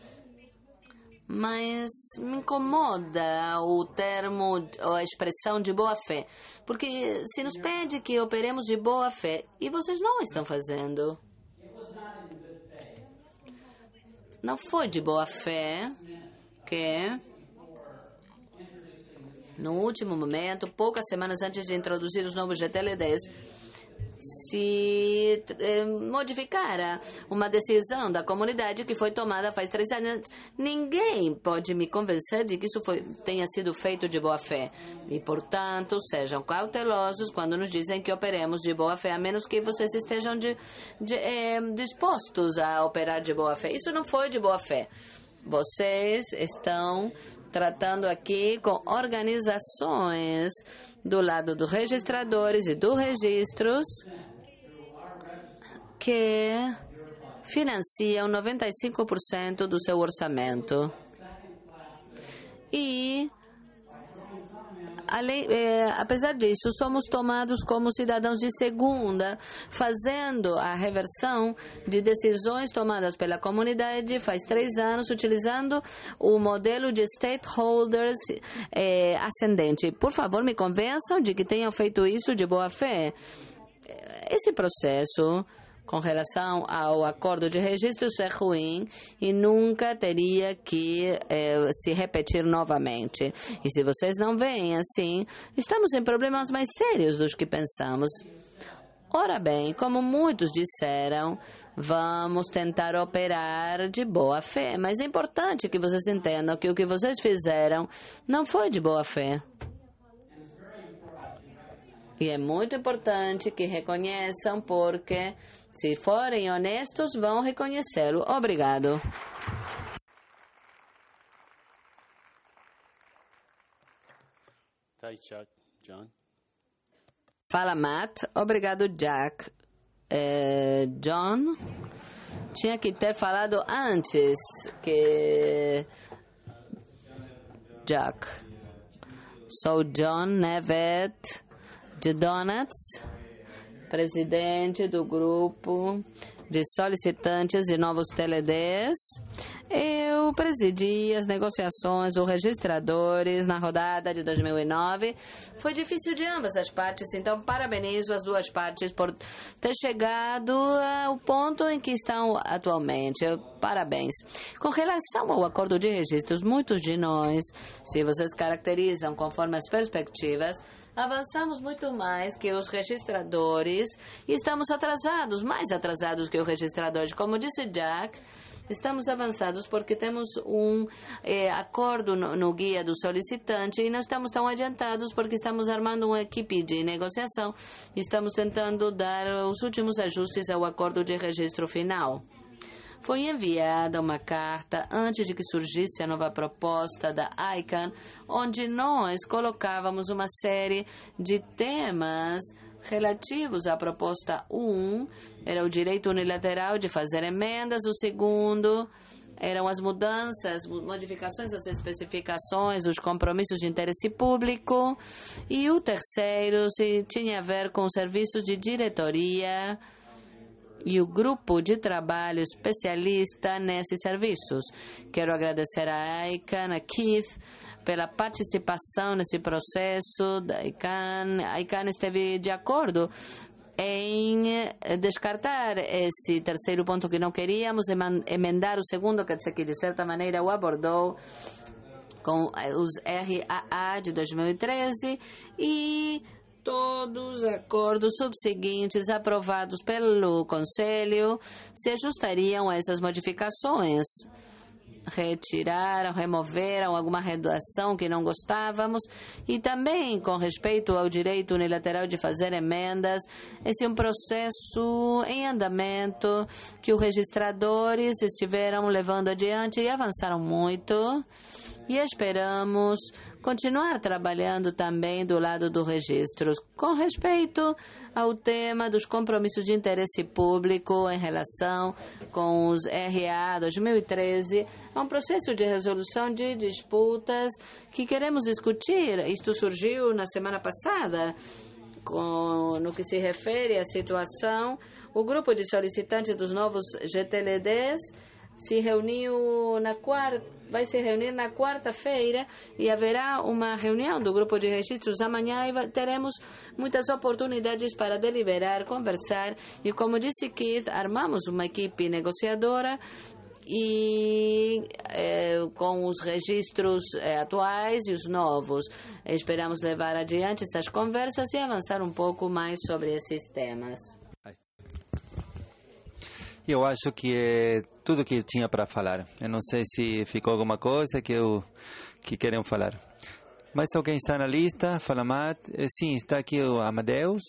Mas me incomoda o termo, ou a expressão de boa-fé. Porque se nos pede que operemos de boa-fé, e vocês não estão fazendo. Não foi de boa-fé que, no último momento, poucas semanas antes de introduzir os novos GTLDs, se modificara uma decisão da comunidade que foi tomada faz 3 anos. Ninguém pode me convencer de que isso tenha sido feito de boa fé. E, portanto, sejam cautelosos quando nos dizem que operemos de boa fé, a menos que vocês estejam dispostos a operar de boa fé. Isso não foi de boa fé. Vocês estão tratando aqui com organizações do lado dos registradores e dos registros que financiam 95% do seu orçamento. E, apesar disso, somos tomados como cidadãos de segunda, fazendo a reversão de decisões tomadas pela comunidade faz 3 anos, utilizando o modelo de stakeholders ascendente. Por favor, me convençam de que tenham feito isso de boa fé. Esse processo, com relação ao acordo de registros, é ruim e nunca teria que se repetir novamente. E se vocês não veem assim, estamos em problemas mais sérios dos que pensamos. Ora bem, como muitos disseram, vamos tentar operar de boa fé, mas é importante que vocês entendam que o que vocês fizeram não foi de boa fé. E é muito importante que reconheçam, porque, se forem honestos, vão reconhecê-lo. Obrigado. Tá, Chuck. John? Fala, Matt. Obrigado, Jack. John? Tinha que ter falado antes que Jack. Sou John Nevet de Donuts, presidente do grupo de solicitantes de novos TLDs. Eu presidi as negociações dos registradores na rodada de 2009. Foi difícil de ambas as partes, então parabenizo as duas partes por ter chegado ao ponto em que estão atualmente. Parabéns. Com relação ao acordo de registros, muitos de nós, se vocês caracterizam conforme as perspectivas, avançamos muito mais que os registradores e estamos atrasados, mais atrasados que os registradores. Como disse Jack, estamos avançados porque temos um acordo no guia do solicitante e não estamos tão adiantados porque estamos armando uma equipe de negociação e estamos tentando dar os últimos ajustes ao acordo de registro final. Foi enviada uma carta antes de que surgisse a nova proposta da ICANN, onde nós colocávamos uma série de temas relativos à proposta 1, era o direito unilateral de fazer emendas. O segundo eram as mudanças, modificações das especificações, os compromissos de interesse público, e o terceiro tinha a ver com os serviços de diretoria e o grupo de trabalho especialista nesses serviços. Quero agradecer a ICANN, a Keith, pela participação nesse processo da ICANN. A ICANN esteve de acordo em descartar esse terceiro ponto que não queríamos, emendar o segundo, quer dizer que de certa maneira o abordou com os RAA de 2013 e todos os acordos subseguintes aprovados pelo Conselho se ajustariam a essas modificações. Retiraram, removeram alguma redação que não gostávamos e também com respeito ao direito unilateral de fazer emendas. Esse é um processo em andamento que os registradores estiveram levando adiante e avançaram muito. E esperamos continuar trabalhando também do lado dos registros. Com respeito ao tema dos compromissos de interesse público em relação com os RA 2013, é um processo de resolução de disputas que queremos discutir. Isto surgiu na semana passada. No que se refere à situação, o grupo de solicitantes dos novos GTLDs se reuniu vai se reunir na quarta-feira e haverá uma reunião do grupo de registros amanhã e teremos muitas oportunidades para deliberar, conversar e, como disse Keith, armamos uma equipe negociadora e com os registros atuais e os novos. Esperamos levar adiante essas conversas e avançar um pouco mais sobre esses temas. Eu acho que é tudo que eu tinha para falar. Eu não sei se ficou alguma coisa que querem falar. Mas alguém está na lista? Fala, Matt. Sim, está aqui o Amadeu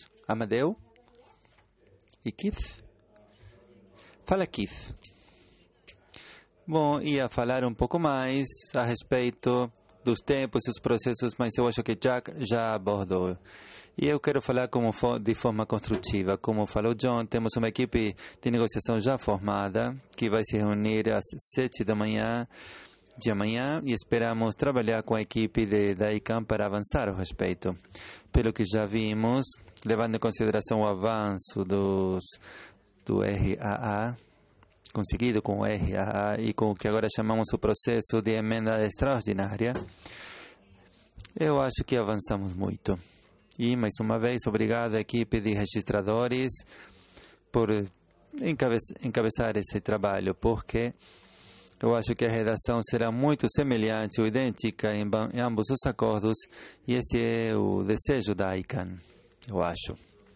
e Keith. Fala, Keith. Bom, ia falar um pouco mais a respeito dos tempos e os processos, mas eu acho que Jack já abordou. E eu quero falar de forma construtiva. Como falou John, temos uma equipe de negociação já formada, que vai se reunir às 7 da manhã de amanhã, e esperamos trabalhar com a equipe da ICANN para avançar ao respeito. Pelo que já vimos, levando em consideração o avanço do RAA, conseguido com o RAA e com o que agora chamamos o processo de emenda extraordinária, eu acho que avançamos muito. E, mais uma vez, obrigado à equipe de registradores por encabeçar esse trabalho, porque eu acho que a redação será muito semelhante ou idêntica em ambos os acordos, e esse é o desejo da ICANN, eu acho.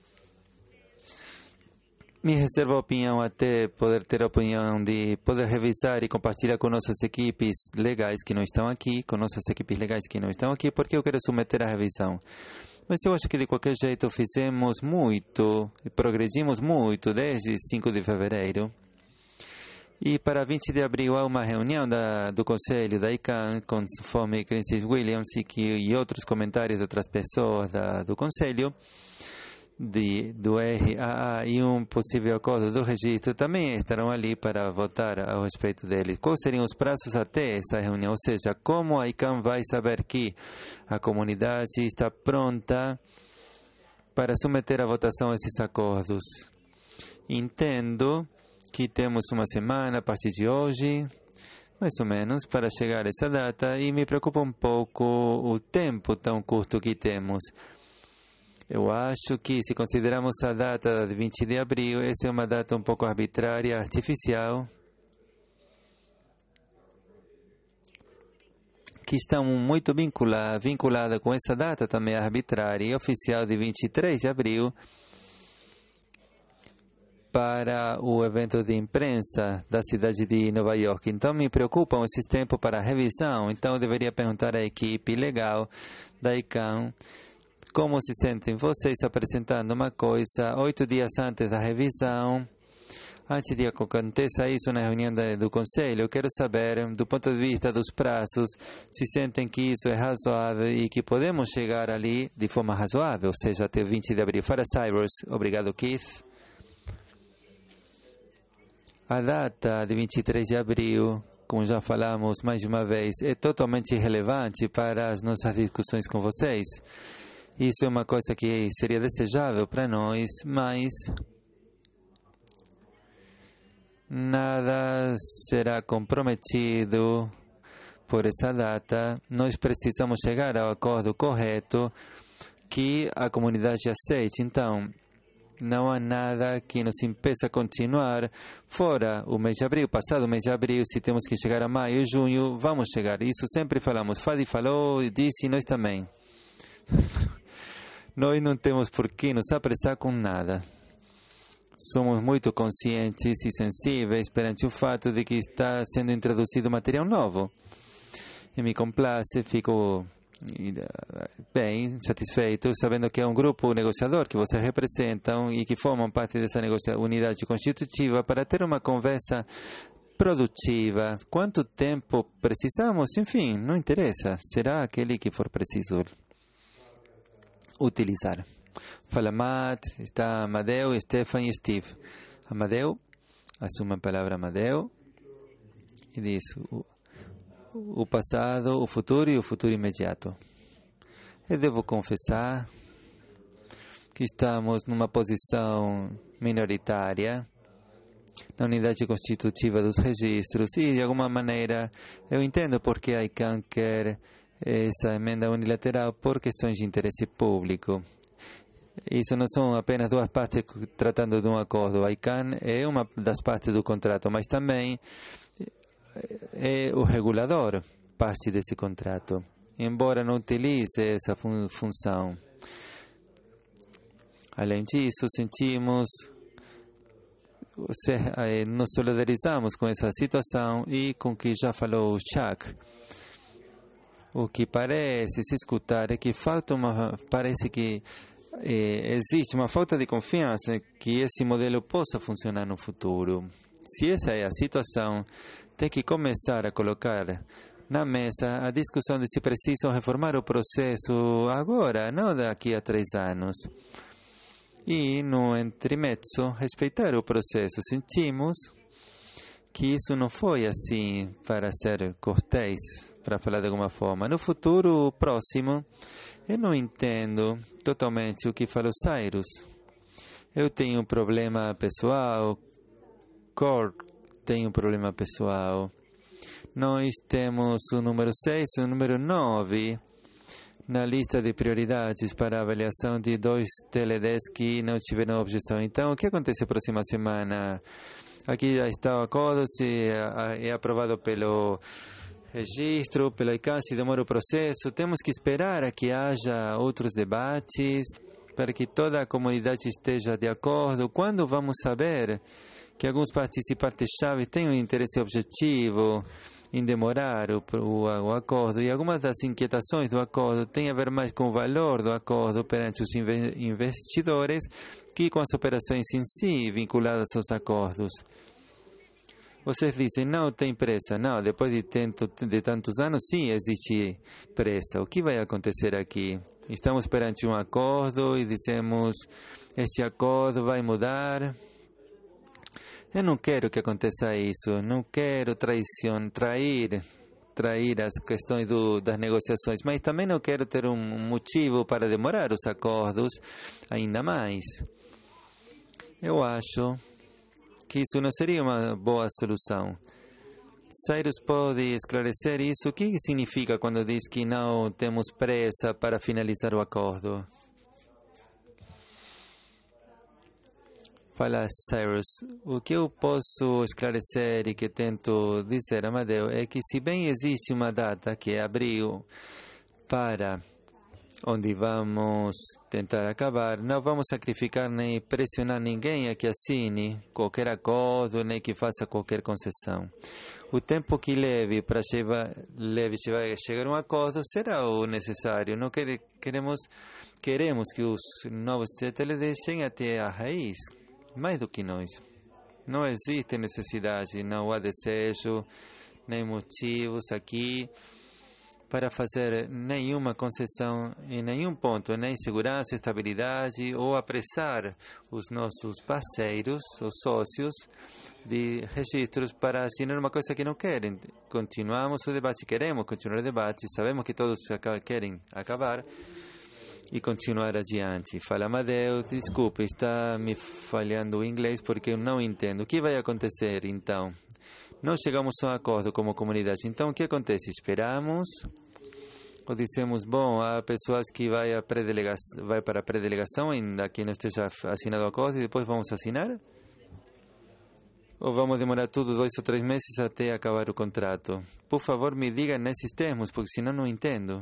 Me reservo a opinião até poder ter a opinião de poder revisar e compartilhar com nossas equipes legais que não estão aqui, porque eu quero submeter a revisão. Mas eu acho que de qualquer jeito fizemos muito, progredimos muito desde 5 de fevereiro. E para 20 de abril há uma reunião do Conselho da ICANN, conforme Francis Williams e outros comentários de outras pessoas do Conselho, do RAA e um possível acordo do registro também estarão ali para votar a respeito deles. Quais seriam os prazos até essa reunião? Ou seja, como a ICANN vai saber que a comunidade está pronta para submeter à votação esses acordos? Entendo que temos uma semana a partir de hoje, mais ou menos, para chegar a essa data, e me preocupa um pouco o tempo tão curto que temos. Eu acho que, se consideramos a data de 20 de abril, essa é uma data um pouco arbitrária, artificial, que está muito vinculada com essa data também arbitrária e oficial de 23 de abril para o evento de imprensa da cidade de Nova York. Então, me preocupam esses tempos para a revisão. Então, eu deveria perguntar à equipe legal da ICANN como se sentem vocês apresentando uma coisa 8 dias antes da revisão, antes de que aconteça isso na reunião do Conselho. Eu quero saber, do ponto de vista dos prazos, se sentem que isso é razoável e que podemos chegar ali de forma razoável, ou seja, até 20 de abril. Para Cyrus, obrigado, Keith. A data de 23 de abril como já falamos mais de uma vez, é totalmente irrelevante para as nossas discussões com vocês. Isso é uma coisa que seria desejável para nós, mas nada será comprometido por essa data. Nós precisamos chegar ao acordo correto que a comunidade aceite. Então, não há nada que nos impeça a continuar fora o mês de abril. Passado o mês de abril, se temos que chegar a maio e junho, vamos chegar. Isso sempre falamos. Fadi falou, disse, nós também. Nós não temos por que nos apressar com nada. Somos muito conscientes e sensíveis perante o fato de que está sendo introduzido material novo. E me complace, fico bem satisfeito sabendo que é um grupo negociador que vocês representam e que formam parte dessa unidade constitutiva para ter uma conversa produtiva. Quanto tempo precisamos? Enfim, não interessa. Será aquele que for preciso utilizar. Fala Matt, está Amadeu, Stefan e Steve. Amadeu, assume a palavra Amadeu e diz o passado, o futuro e o futuro imediato. Eu devo confessar que estamos numa posição minoritária na unidade constitutiva dos registros e, de alguma maneira, eu entendo porque a ICANN quer essa emenda unilateral por questões de interesse público. Isso não são apenas duas partes tratando de um acordo. A ICANN é uma das partes do contrato, mas também é o regulador, parte desse contrato, embora não utilize essa função. Além disso, nos solidarizamos com essa situação e com o que já falou o Chuck. O que parece se escutar é que parece que existe uma falta de confiança que esse modelo possa funcionar no futuro. Se essa é a situação, tem que começar a colocar na mesa a discussão de se precisam reformar o processo agora, não daqui a 3 anos. E, no entremezzo, respeitar o processo. Sentimos que isso não foi assim para ser cortês, para falar de alguma forma. No futuro próximo, eu não entendo totalmente o que falou Cyrus. Eu tenho um problema pessoal, Cor tem um problema pessoal. Nós temos o número 6 e o número 9 na lista de prioridades para a avaliação de 2 TLDs que não tiveram objeção. Então, o que acontece a próxima semana? Aqui já está o acordo, se é aprovado pelo registro, pela ICANN, se demora o processo. Temos que esperar a que haja outros debates para que toda a comunidade esteja de acordo. Quando vamos saber que alguns participantes-chave têm um interesse objetivo em demorar o acordo, e algumas das inquietações do acordo têm a ver mais com o valor do acordo perante os investidores que com as operações em si vinculadas aos acordos. Vocês dizem, não tem pressa. Não, depois de tantos anos, sim, existe pressa. O que vai acontecer aqui? Estamos perante um acordo e dizemos, este acordo vai mudar. Eu não quero que aconteça isso, não quero trair as questões das negociações, mas também não quero ter um motivo para demorar os acordos ainda mais. Eu acho que isso não seria uma boa solução. Cyrus pode esclarecer isso? O que significa quando diz que não temos pressa para finalizar o acordo? Fala Cyrus, o que eu posso esclarecer e que tento dizer, Amadeu, é que se bem existe uma data que é abril para onde vamos tentar acabar, não vamos sacrificar nem pressionar ninguém a que assine qualquer acordo, nem que faça qualquer concessão. O tempo que leve para chegar a um acordo será o necessário. Não queremos que os novos TLDs cheguem até a raiz. Mais do que nós. Não existe necessidade, não há desejo, nem motivos aqui para fazer nenhuma concessão em nenhum ponto, nem segurança, estabilidade ou apressar os nossos parceiros ou sócios de registros para assinar uma coisa que não querem. Continuamos o debate, queremos continuar o debate, sabemos que todos querem acabar e continuar adiante. Fala Amadeu, desculpe, está me falhando o inglês porque eu não entendo. O que vai acontecer então? Não chegamos a um acordo como comunidade. Então, o que acontece? Esperamos ou dizemos, bom, há pessoas que vai para a pré-delegação, ainda que não esteja assinado o acordo, e depois vamos assinar? Ou vamos demorar tudo 2 ou 3 meses até acabar o contrato? Por favor, me diga nesses termos, porque senão não entendo.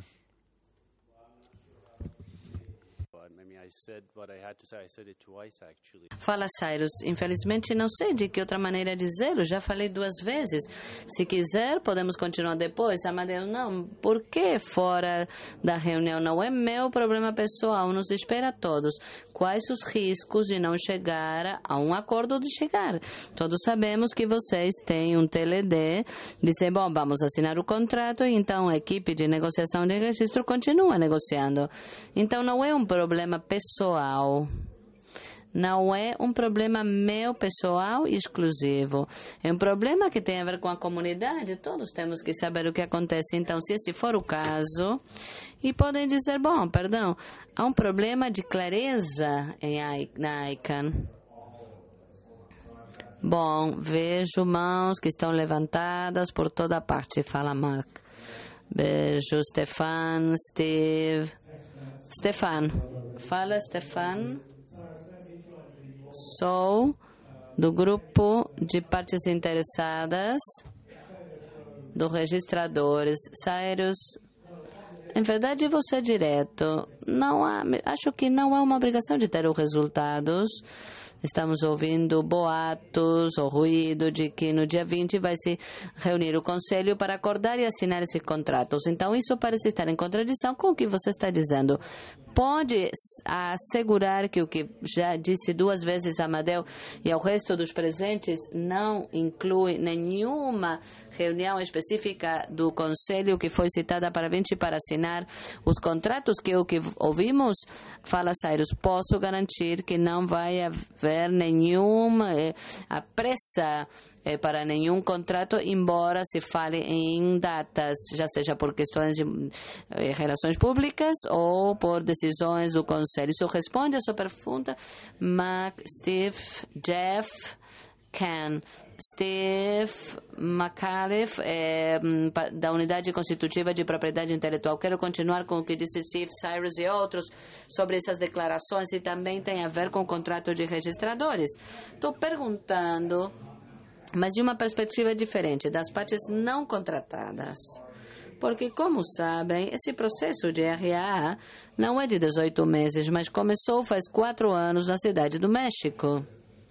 Fala, Cyrus. Infelizmente, não sei de que outra maneira dizê-lo. Já falei 2 vezes. Se quiser, podemos continuar depois. Amadeu, não. Por que fora da reunião? Não é meu problema pessoal. Nos espera a todos. Quais os riscos de não chegar a um acordo de chegar? Todos sabemos que vocês têm um TLD. Dizem, bom, vamos assinar o contrato. E então a equipe de negociação de registro continua negociando. Então não é um problema pessoal. Não é um problema meu pessoal e exclusivo. É um problema que tem a ver com a comunidade. Todos temos que saber o que acontece. Então, se esse for o caso, e podem dizer, bom, perdão, há um problema de clareza na ICANN. Bom, vejo mãos que estão levantadas por toda parte, fala Mark. Beijo, Stefan, Steve. Stefan. Fala, Stefan. Sou do grupo de partes interessadas dos registradores. Cyrus, em verdade você é direto. Acho que não há uma obrigação de ter os resultados. Estamos ouvindo boatos ou ruído de que no dia 20 vai se reunir o Conselho para acordar e assinar esses contratos. Então, isso parece estar em contradição com o que você está dizendo. Pode assegurar que o que já disse 2 vezes Amadeu e ao resto dos presentes não inclui nenhuma reunião específica do Conselho que foi citada para 20 para assinar os contratos que o que ouvimos? Fala Cyrus, posso garantir que não vai haver nenhuma pressa para nenhum contrato, embora se fale em datas, já seja por questões de relações públicas ou por decisões do Conselho. Isso responde a sua pergunta, Steve, Jeff, Ken. Steve McAuliffe, da Unidade Constitutiva de Propriedade Intelectual. Quero continuar com o que disse Steve, Cyrus e outros sobre essas declarações e também tem a ver com o contrato de registradores. Estou perguntando, mas de uma perspectiva diferente, das partes não contratadas. Porque, como sabem, esse processo de RA não é de 18 meses, mas começou faz 4 anos na Cidade do México.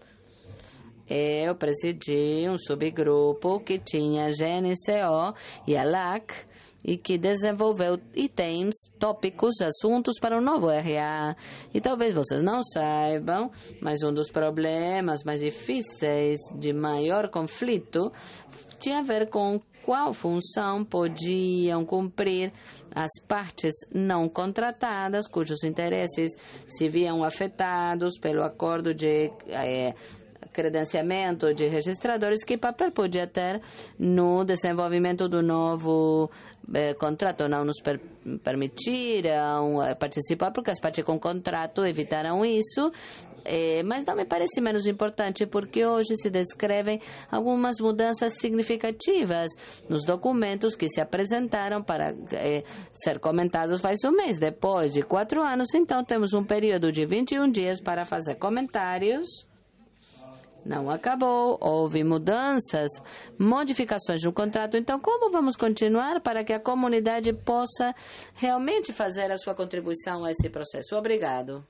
Eu presidi um subgrupo que tinha a GNCO e a LAC e que desenvolveu itens, tópicos, assuntos para o novo RA. E talvez vocês não saibam, mas um dos problemas mais difíceis, de maior conflito, tinha a ver com qual função podiam cumprir as partes não contratadas, cujos interesses se viam afetados pelo acordo de credenciamento de registradores, que papel podia ter no desenvolvimento do novo contrato. Não nos permitiram participar, porque as partes com contrato evitaram isso. Mas não me parece menos importante, porque hoje se descrevem algumas mudanças significativas nos documentos que se apresentaram para ser comentados faz um mês. Depois de 4 anos, então, temos um período de 21 dias para fazer comentários. Não acabou, houve mudanças, modificações no contrato. Então, como vamos continuar para que a comunidade possa realmente fazer a sua contribuição a esse processo? Obrigado.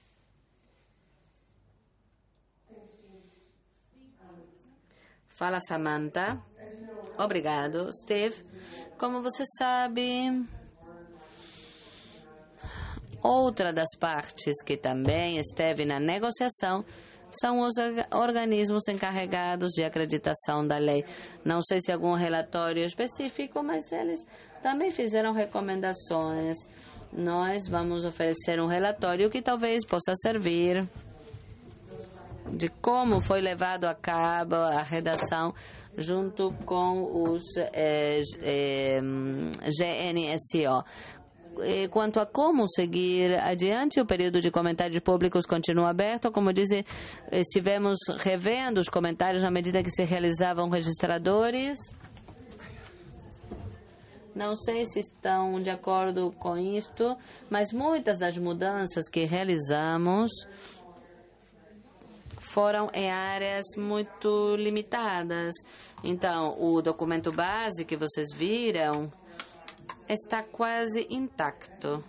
Fala, Samantha. Obrigado, Steve. Como você sabe, outra das partes que também esteve na negociação são os organismos encarregados de acreditação da lei. Não sei se algum relatório específico, mas eles também fizeram recomendações. Nós vamos oferecer um relatório que talvez possa servir de como foi levado a cabo a redação junto com os GNSO. Quanto a como seguir adiante, o período de comentários públicos continua aberto. Como disse, estivemos revendo os comentários na medida que se realizavam registradores. Não sei se estão de acordo com isto, mas muitas das mudanças que realizamos foram em áreas muito limitadas. Então, o documento base que vocês viram está quase intacto.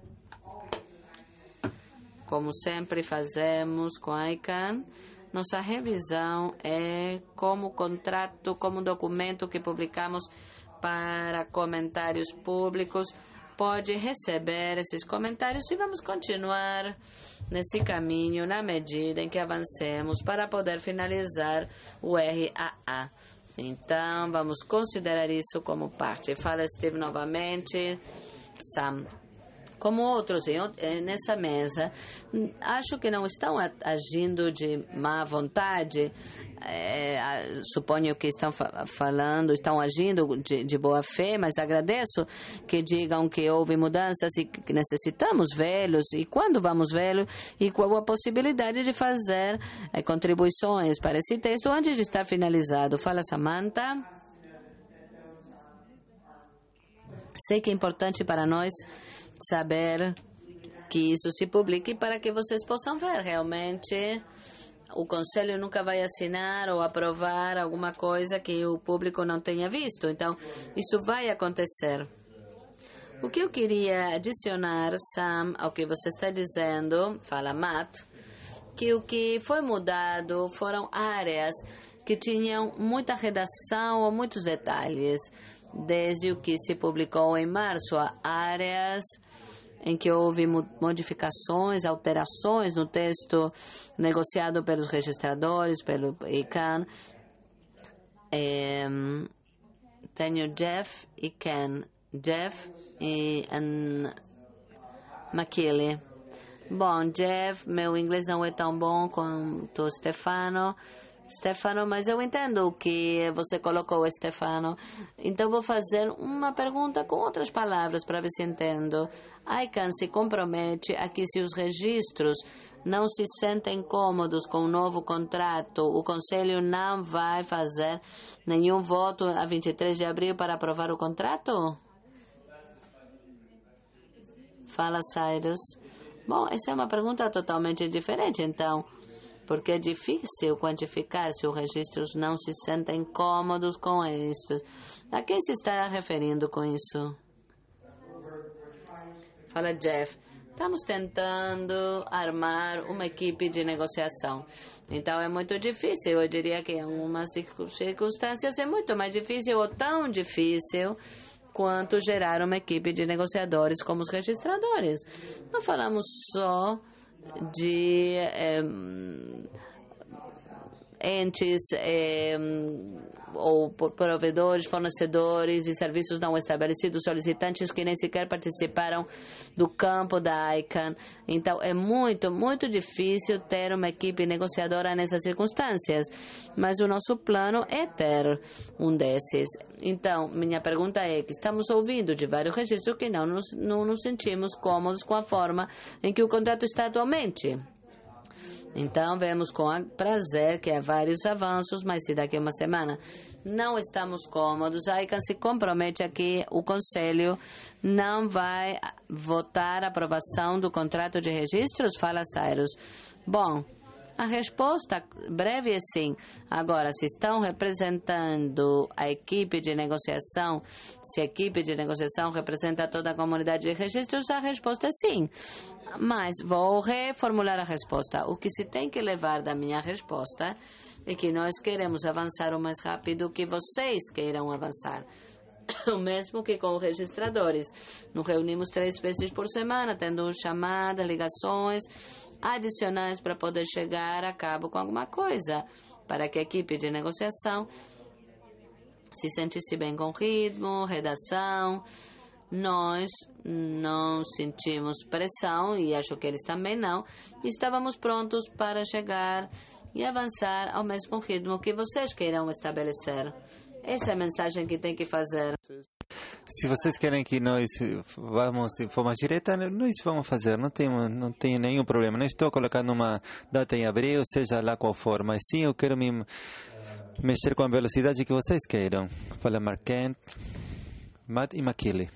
Como sempre fazemos com a ICANN, nossa revisão é como contrato, como documento que publicamos para comentários públicos, pode receber esses comentários e vamos continuar nesse caminho na medida em que avancemos para poder finalizar o RAA. Então, vamos considerar isso como parte. Fala Steve novamente. Sam. Como outros nessa mesa, acho que não estão agindo de má vontade. Suponho que estão falando, estão agindo de boa fé, mas agradeço que digam que houve mudanças e que necessitamos vê-los e quando vamos vê-los e qual a possibilidade de fazer contribuições para esse texto antes de estar finalizado. Fala, Samantha. Sei que é importante para nós saber que isso se publique para que vocês possam ver realmente. O Conselho nunca vai assinar ou aprovar alguma coisa que o público não tenha visto. Então, isso vai acontecer. O que eu queria adicionar, Sam, ao que você está dizendo, fala Matt, que o que foi mudado foram áreas que tinham muita redação ou muitos detalhes. Desde o que se publicou em março, há áreas em que houve modificações, alterações no texto negociado pelos registradores, pelo ICANN. Tenho Jeff e Ken. Jeff e McKinley. Bom, Jeff, meu inglês não é tão bom quanto o Stefano, mas eu entendo o que você colocou, Stefano. Então, vou fazer uma pergunta com outras palavras para ver se entendo. A ICANN se compromete a que, se os registros não se sentem cômodos com o novo contrato, o Conselho não vai fazer nenhum voto a 23 de abril para aprovar o contrato? Fala, Cyrus. Bom, essa é uma pergunta totalmente diferente, então, porque é difícil quantificar se os registros não se sentem cômodos com isso. A quem se está referindo com isso? Fala, Jeff. Estamos tentando armar uma equipe de negociação. Então, é muito difícil. Eu diria que em algumas circunstâncias é muito mais difícil ou tão difícil quanto gerar uma equipe de negociadores como os registradores. Não falamos só de entes ou provedores, fornecedores de serviços não estabelecidos, solicitantes que nem sequer participaram do campo da ICANN. Então, é muito, muito difícil ter uma equipe negociadora nessas circunstâncias, mas o nosso plano é ter um desses. Então, minha pergunta é que estamos ouvindo de vários registros que não nos sentimos cômodos com a forma em que o contrato está atualmente. Então, vemos com prazer que há vários avanços, mas se daqui a uma semana não estamos cômodos, a ICANN se compromete a que o Conselho não vai votar a aprovação do contrato de registros? Fala, Cyrus. Bom, a resposta breve é sim. Agora, se estão representando a equipe de negociação, se a equipe de negociação representa toda a comunidade de registros, a resposta é sim. Mas vou reformular a resposta. O que se tem que levar da minha resposta é que nós queremos avançar o mais rápido que vocês queiram avançar. O mesmo que com os registradores. Nos reunimos 3 vezes por semana, tendo chamadas, ligações adicionais para poder chegar a cabo com alguma coisa, para que a equipe de negociação se sentisse bem com o ritmo, redação. Nós não sentimos pressão, e acho que eles também não. Estávamos prontos para chegar e avançar ao mesmo ritmo que vocês queiram estabelecer. Essa é a mensagem que tem que fazer. Se vocês querem que nós vamos de forma direta, nós vamos fazer. Não tenho nenhum problema. Não estou colocando uma data em abril, seja lá qual for. Mas sim, eu quero me mexer com a velocidade que vocês queiram. Fala Mark Kent, Matt e Makili.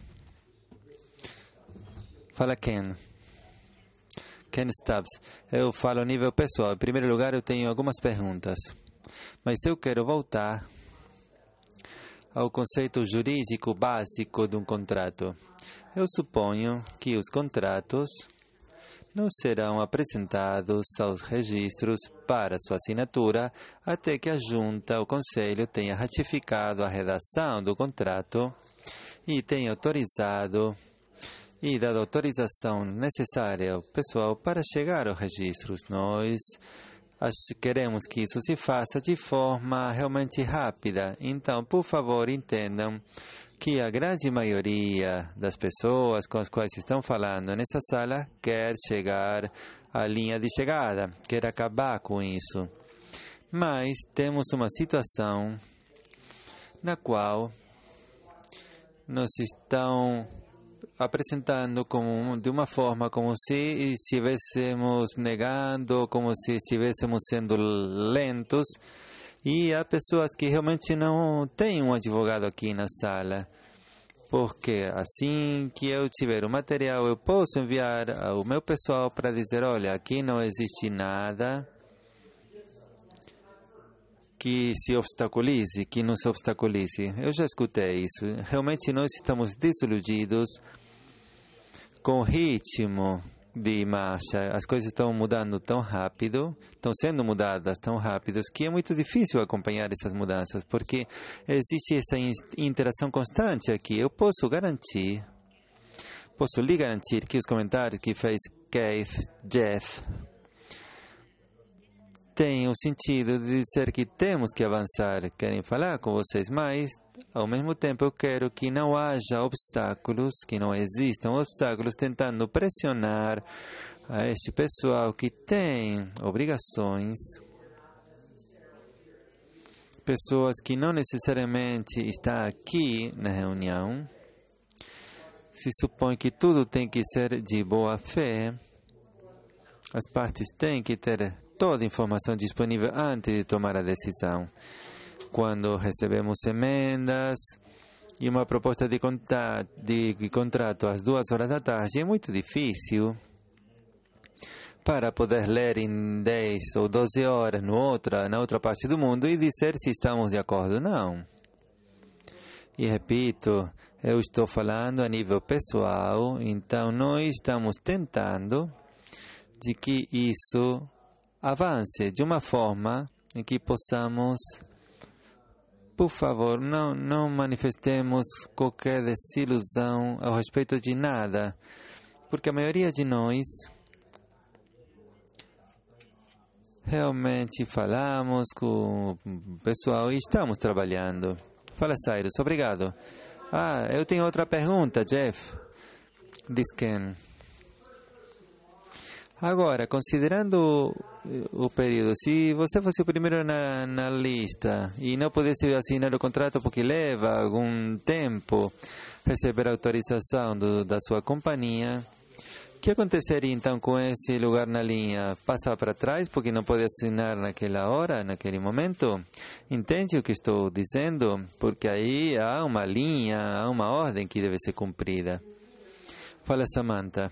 Fala Ken Stubbs. Eu falo a nível pessoal. Em primeiro lugar, eu tenho algumas perguntas. Mas eu quero voltar ao conceito jurídico básico de um contrato. Eu suponho que os contratos não serão apresentados aos registros para sua assinatura até que a Junta, o Conselho, tenha ratificado a redação do contrato e tenha autorizado e dado autorização necessária ao pessoal para chegar aos registros. Nós queremos que isso se faça de forma realmente rápida. Então, por favor, entendam que a grande maioria das pessoas com as quais estão falando nessa sala quer chegar à linha de chegada, quer acabar com isso. Mas temos uma situação na qual nos estão apresentando de uma forma como se estivéssemos negando, como se estivéssemos sendo lentos, e há pessoas que realmente não têm um advogado aqui na sala, porque assim que eu tiver o material, eu posso enviar ao meu pessoal para dizer, olha, aqui não existe nada que se obstaculize, que não se obstaculize. Eu já escutei isso. Realmente nós estamos desiludidos com o ritmo de marcha. As coisas estão mudando tão rápido, estão sendo mudadas tão rápidas, que é muito difícil acompanhar essas mudanças, porque existe essa interação constante aqui. Eu posso lhe garantir que os comentários que fez Jeff, tem o sentido de dizer que temos que avançar. Querem falar com vocês, mas ao mesmo tempo eu quero que não haja obstáculos, que não existam obstáculos tentando pressionar a este pessoal que tem obrigações, pessoas que não necessariamente estão aqui na reunião. Se supõe que tudo tem que ser de boa fé, as partes têm que ter toda a informação disponível antes de tomar a decisão. Quando recebemos emendas e uma proposta de contrato às 2 horas da tarde, é muito difícil para poder ler em 10 ou 12 horas na outra parte do mundo e dizer se estamos de acordo ou não. E repito, eu estou falando a nível pessoal, então nós estamos tentando de que isso avance de uma forma em que possamos, por favor, não manifestemos qualquer desilusão a respeito de nada, porque a maioria de nós realmente falamos com o pessoal e estamos trabalhando. Fala, Cyrus, obrigado. Eu tenho outra pergunta, Jeff. Diz Ken. Agora, considerando o período, se você fosse o primeiro na lista e não pudesse assinar o contrato porque leva algum tempo receber a autorização da sua companhia, o que aconteceria então com esse lugar na linha? Passar para trás porque não pode assinar naquela hora, naquele momento? Entende o que estou dizendo? Porque aí há uma linha, há uma ordem que deve ser cumprida. Fala, Samantha.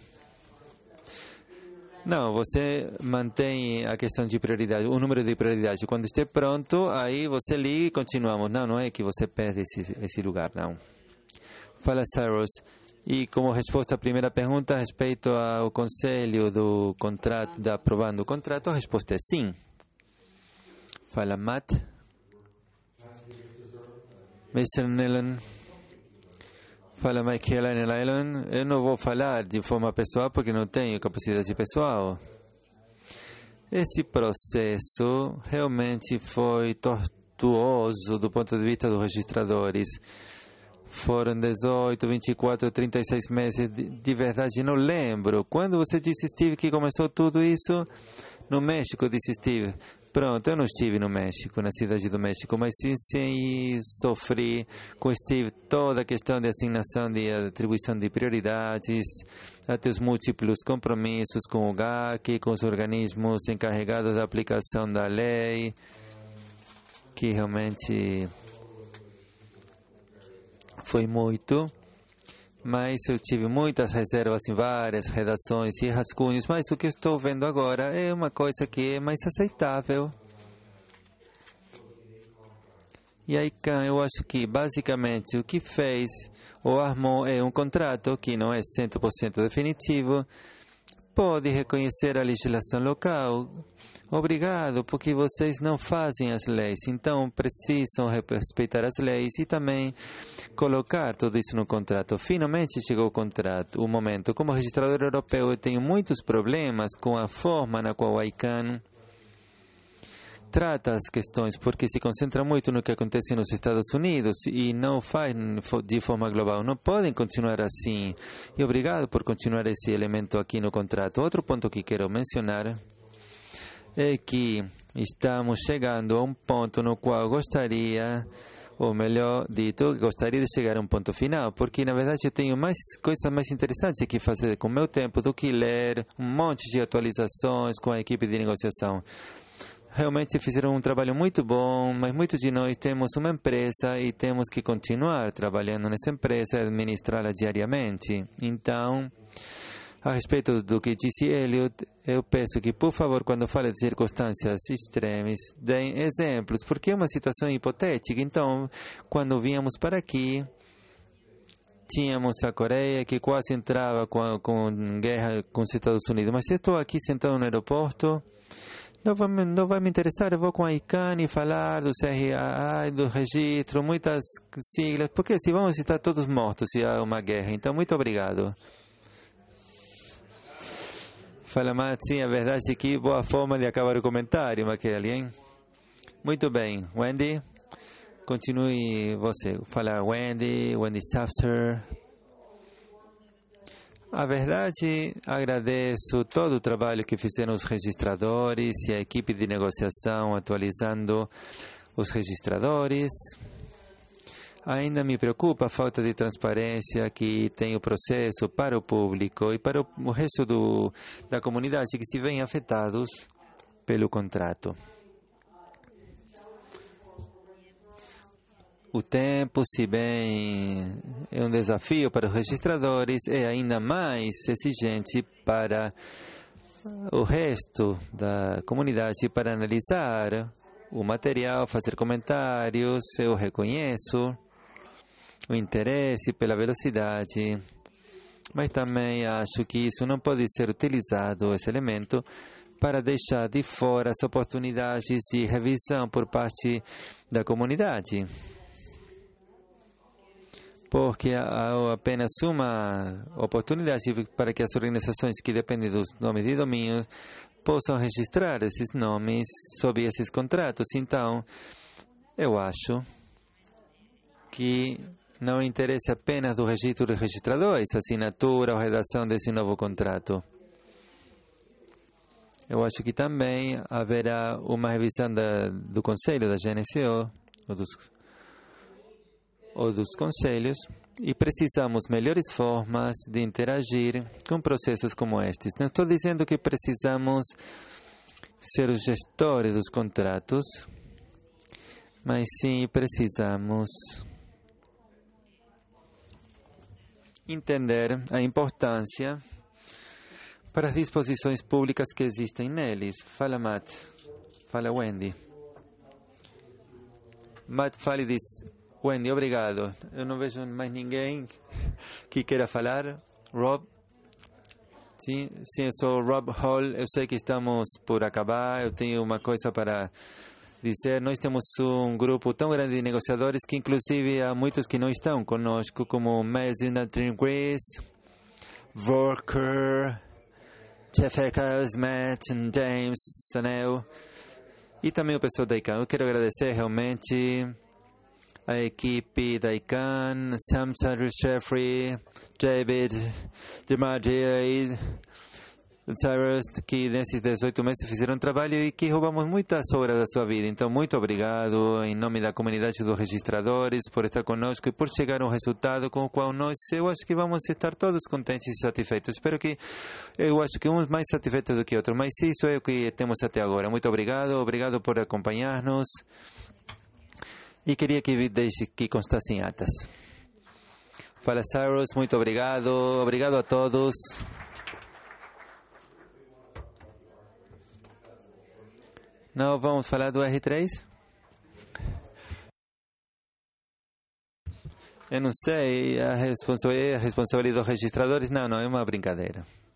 Não, você mantém a questão de prioridade, o número de prioridade. Quando estiver pronto, aí você liga e continuamos. Não é que você perde esse lugar, não. Fala, Cyrus. E como resposta à primeira pergunta, a respeito ao conselho do contrato, da aprovando o contrato, a resposta é sim. Fala, Matt. Mr. Nellen. Fala, Michaela Nellen. Eu não vou falar de forma pessoal porque não tenho capacidade pessoal. Esse processo realmente foi tumultuoso do ponto de vista dos registradores. Foram 18, 24, 36 meses, de verdade não lembro. Quando você disse, Steve, que começou tudo isso? No México, disse Steve. Pronto, eu não estive no México, na cidade do México, mas sim sofri com Steve toda a questão de assignação, de atribuição de prioridades, até os múltiplos compromissos com o GAC, com os organismos encarregados da aplicação da lei, que realmente foi muito, mas eu tive muitas reservas em várias redações e rascunhos, mas o que eu estou vendo agora é uma coisa que é mais aceitável. E a ICANN, eu acho que basicamente o que fez ou armou é um contrato que não é 100% definitivo, pode reconhecer a legislação local. Obrigado, porque vocês não fazem as leis, então precisam respeitar as leis e também colocar tudo isso no contrato. Finalmente chegou o contrato, o momento. Como registrador europeu, eu tenho muitos problemas com a forma na qual a ICANN trata as questões, porque se concentra muito no que acontece nos Estados Unidos e não faz de forma global. Não podem continuar assim. E obrigado por continuar esse elemento aqui no contrato. Outro ponto que quero mencionar é que estamos chegando a um ponto no qual gostaria, ou melhor dito, gostaria de chegar a um ponto final, porque na verdade eu tenho mais coisas mais interessantes que fazer com o meu tempo do que ler um monte de atualizações com a equipe de negociação. Realmente fizeram um trabalho muito bom, mas muitos de nós temos uma empresa e temos que continuar trabalhando nessa empresa e administrá-la diariamente. Então, a respeito do que disse Elliot, eu peço que, por favor, quando fale de circunstâncias extremas, deem exemplos, porque é uma situação hipotética. Então, quando viemos para aqui, tínhamos a Coreia que quase entrava com guerra com os Estados Unidos. Mas eu estou aqui sentado no aeroporto, não vai me interessar, eu vou com a ICANN e falar do CRA, do registro, muitas siglas, porque se vamos estar todos mortos se há uma guerra. Então, muito obrigado. Fala, Matt, sim, a verdade é que boa forma de acabar o comentário, Maquele, hein? Muito bem, Wendy, continue você. Fala, Wendy Safser. A verdade, agradeço todo o trabalho que fizeram os registradores e a equipe de negociação atualizando os registradores. Ainda me preocupa a falta de transparência que tem o processo para o público e para o resto da comunidade que se veem afetados pelo contrato. O tempo, se bem é um desafio para os registradores, é ainda mais exigente para o resto da comunidade para analisar o material, fazer comentários. Eu reconheço o interesse pela velocidade, mas também acho que isso não pode ser utilizado, esse elemento, para deixar de fora as oportunidades de revisão por parte da comunidade. Porque há apenas uma oportunidade para que as organizações que dependem dos nomes de domínio possam registrar esses nomes sob esses contratos. Então, eu acho que não interessa apenas do registro dos registradores, assinatura ou redação desse novo contrato. Eu acho que também haverá uma revisão do Conselho da GNCO, ou dos conselhos, e precisamos melhores formas de interagir com processos como estes. Não estou dizendo que precisamos ser os gestores dos contratos, mas sim precisamos entender a importância para as disposições públicas que existem neles. Fala, Matt. Fala, Wendy. Matt, fale disso. Wendy, obrigado. Eu não vejo mais ninguém que queira falar. Rob? Sim, eu sou Rob Hall. Eu sei que estamos por acabar. Eu tenho uma coisa para dizer. Nós temos um grupo tão grande de negociadores que, inclusive, há muitos que não estão conosco, como Mazina Dreamgrease, Volker, Jeff Eckers, Matt, James, Sanel. E também o pessoal da ICANN. Eu quero agradecer realmente a equipe da ICANN, Sam Sanders Jeffrey, David, DiMaggio, Cyrus, que nesses 18 meses fizeram um trabalho e que roubamos muitas horas da sua vida. Então, muito obrigado em nome da comunidade dos registradores por estar conosco e por chegar a um resultado com o qual eu acho que vamos estar todos contentes e satisfeitos. Eu acho que uns mais satisfeitos do que outros, mas isso é o que temos até agora. Muito obrigado por acompanhar-nos e queria que deixe que constassem atas. Fala Cyrus, muito obrigado a todos. Não vamos falar do R3? Eu não sei, a responsabilidade dos registradores, não, é uma brincadeira.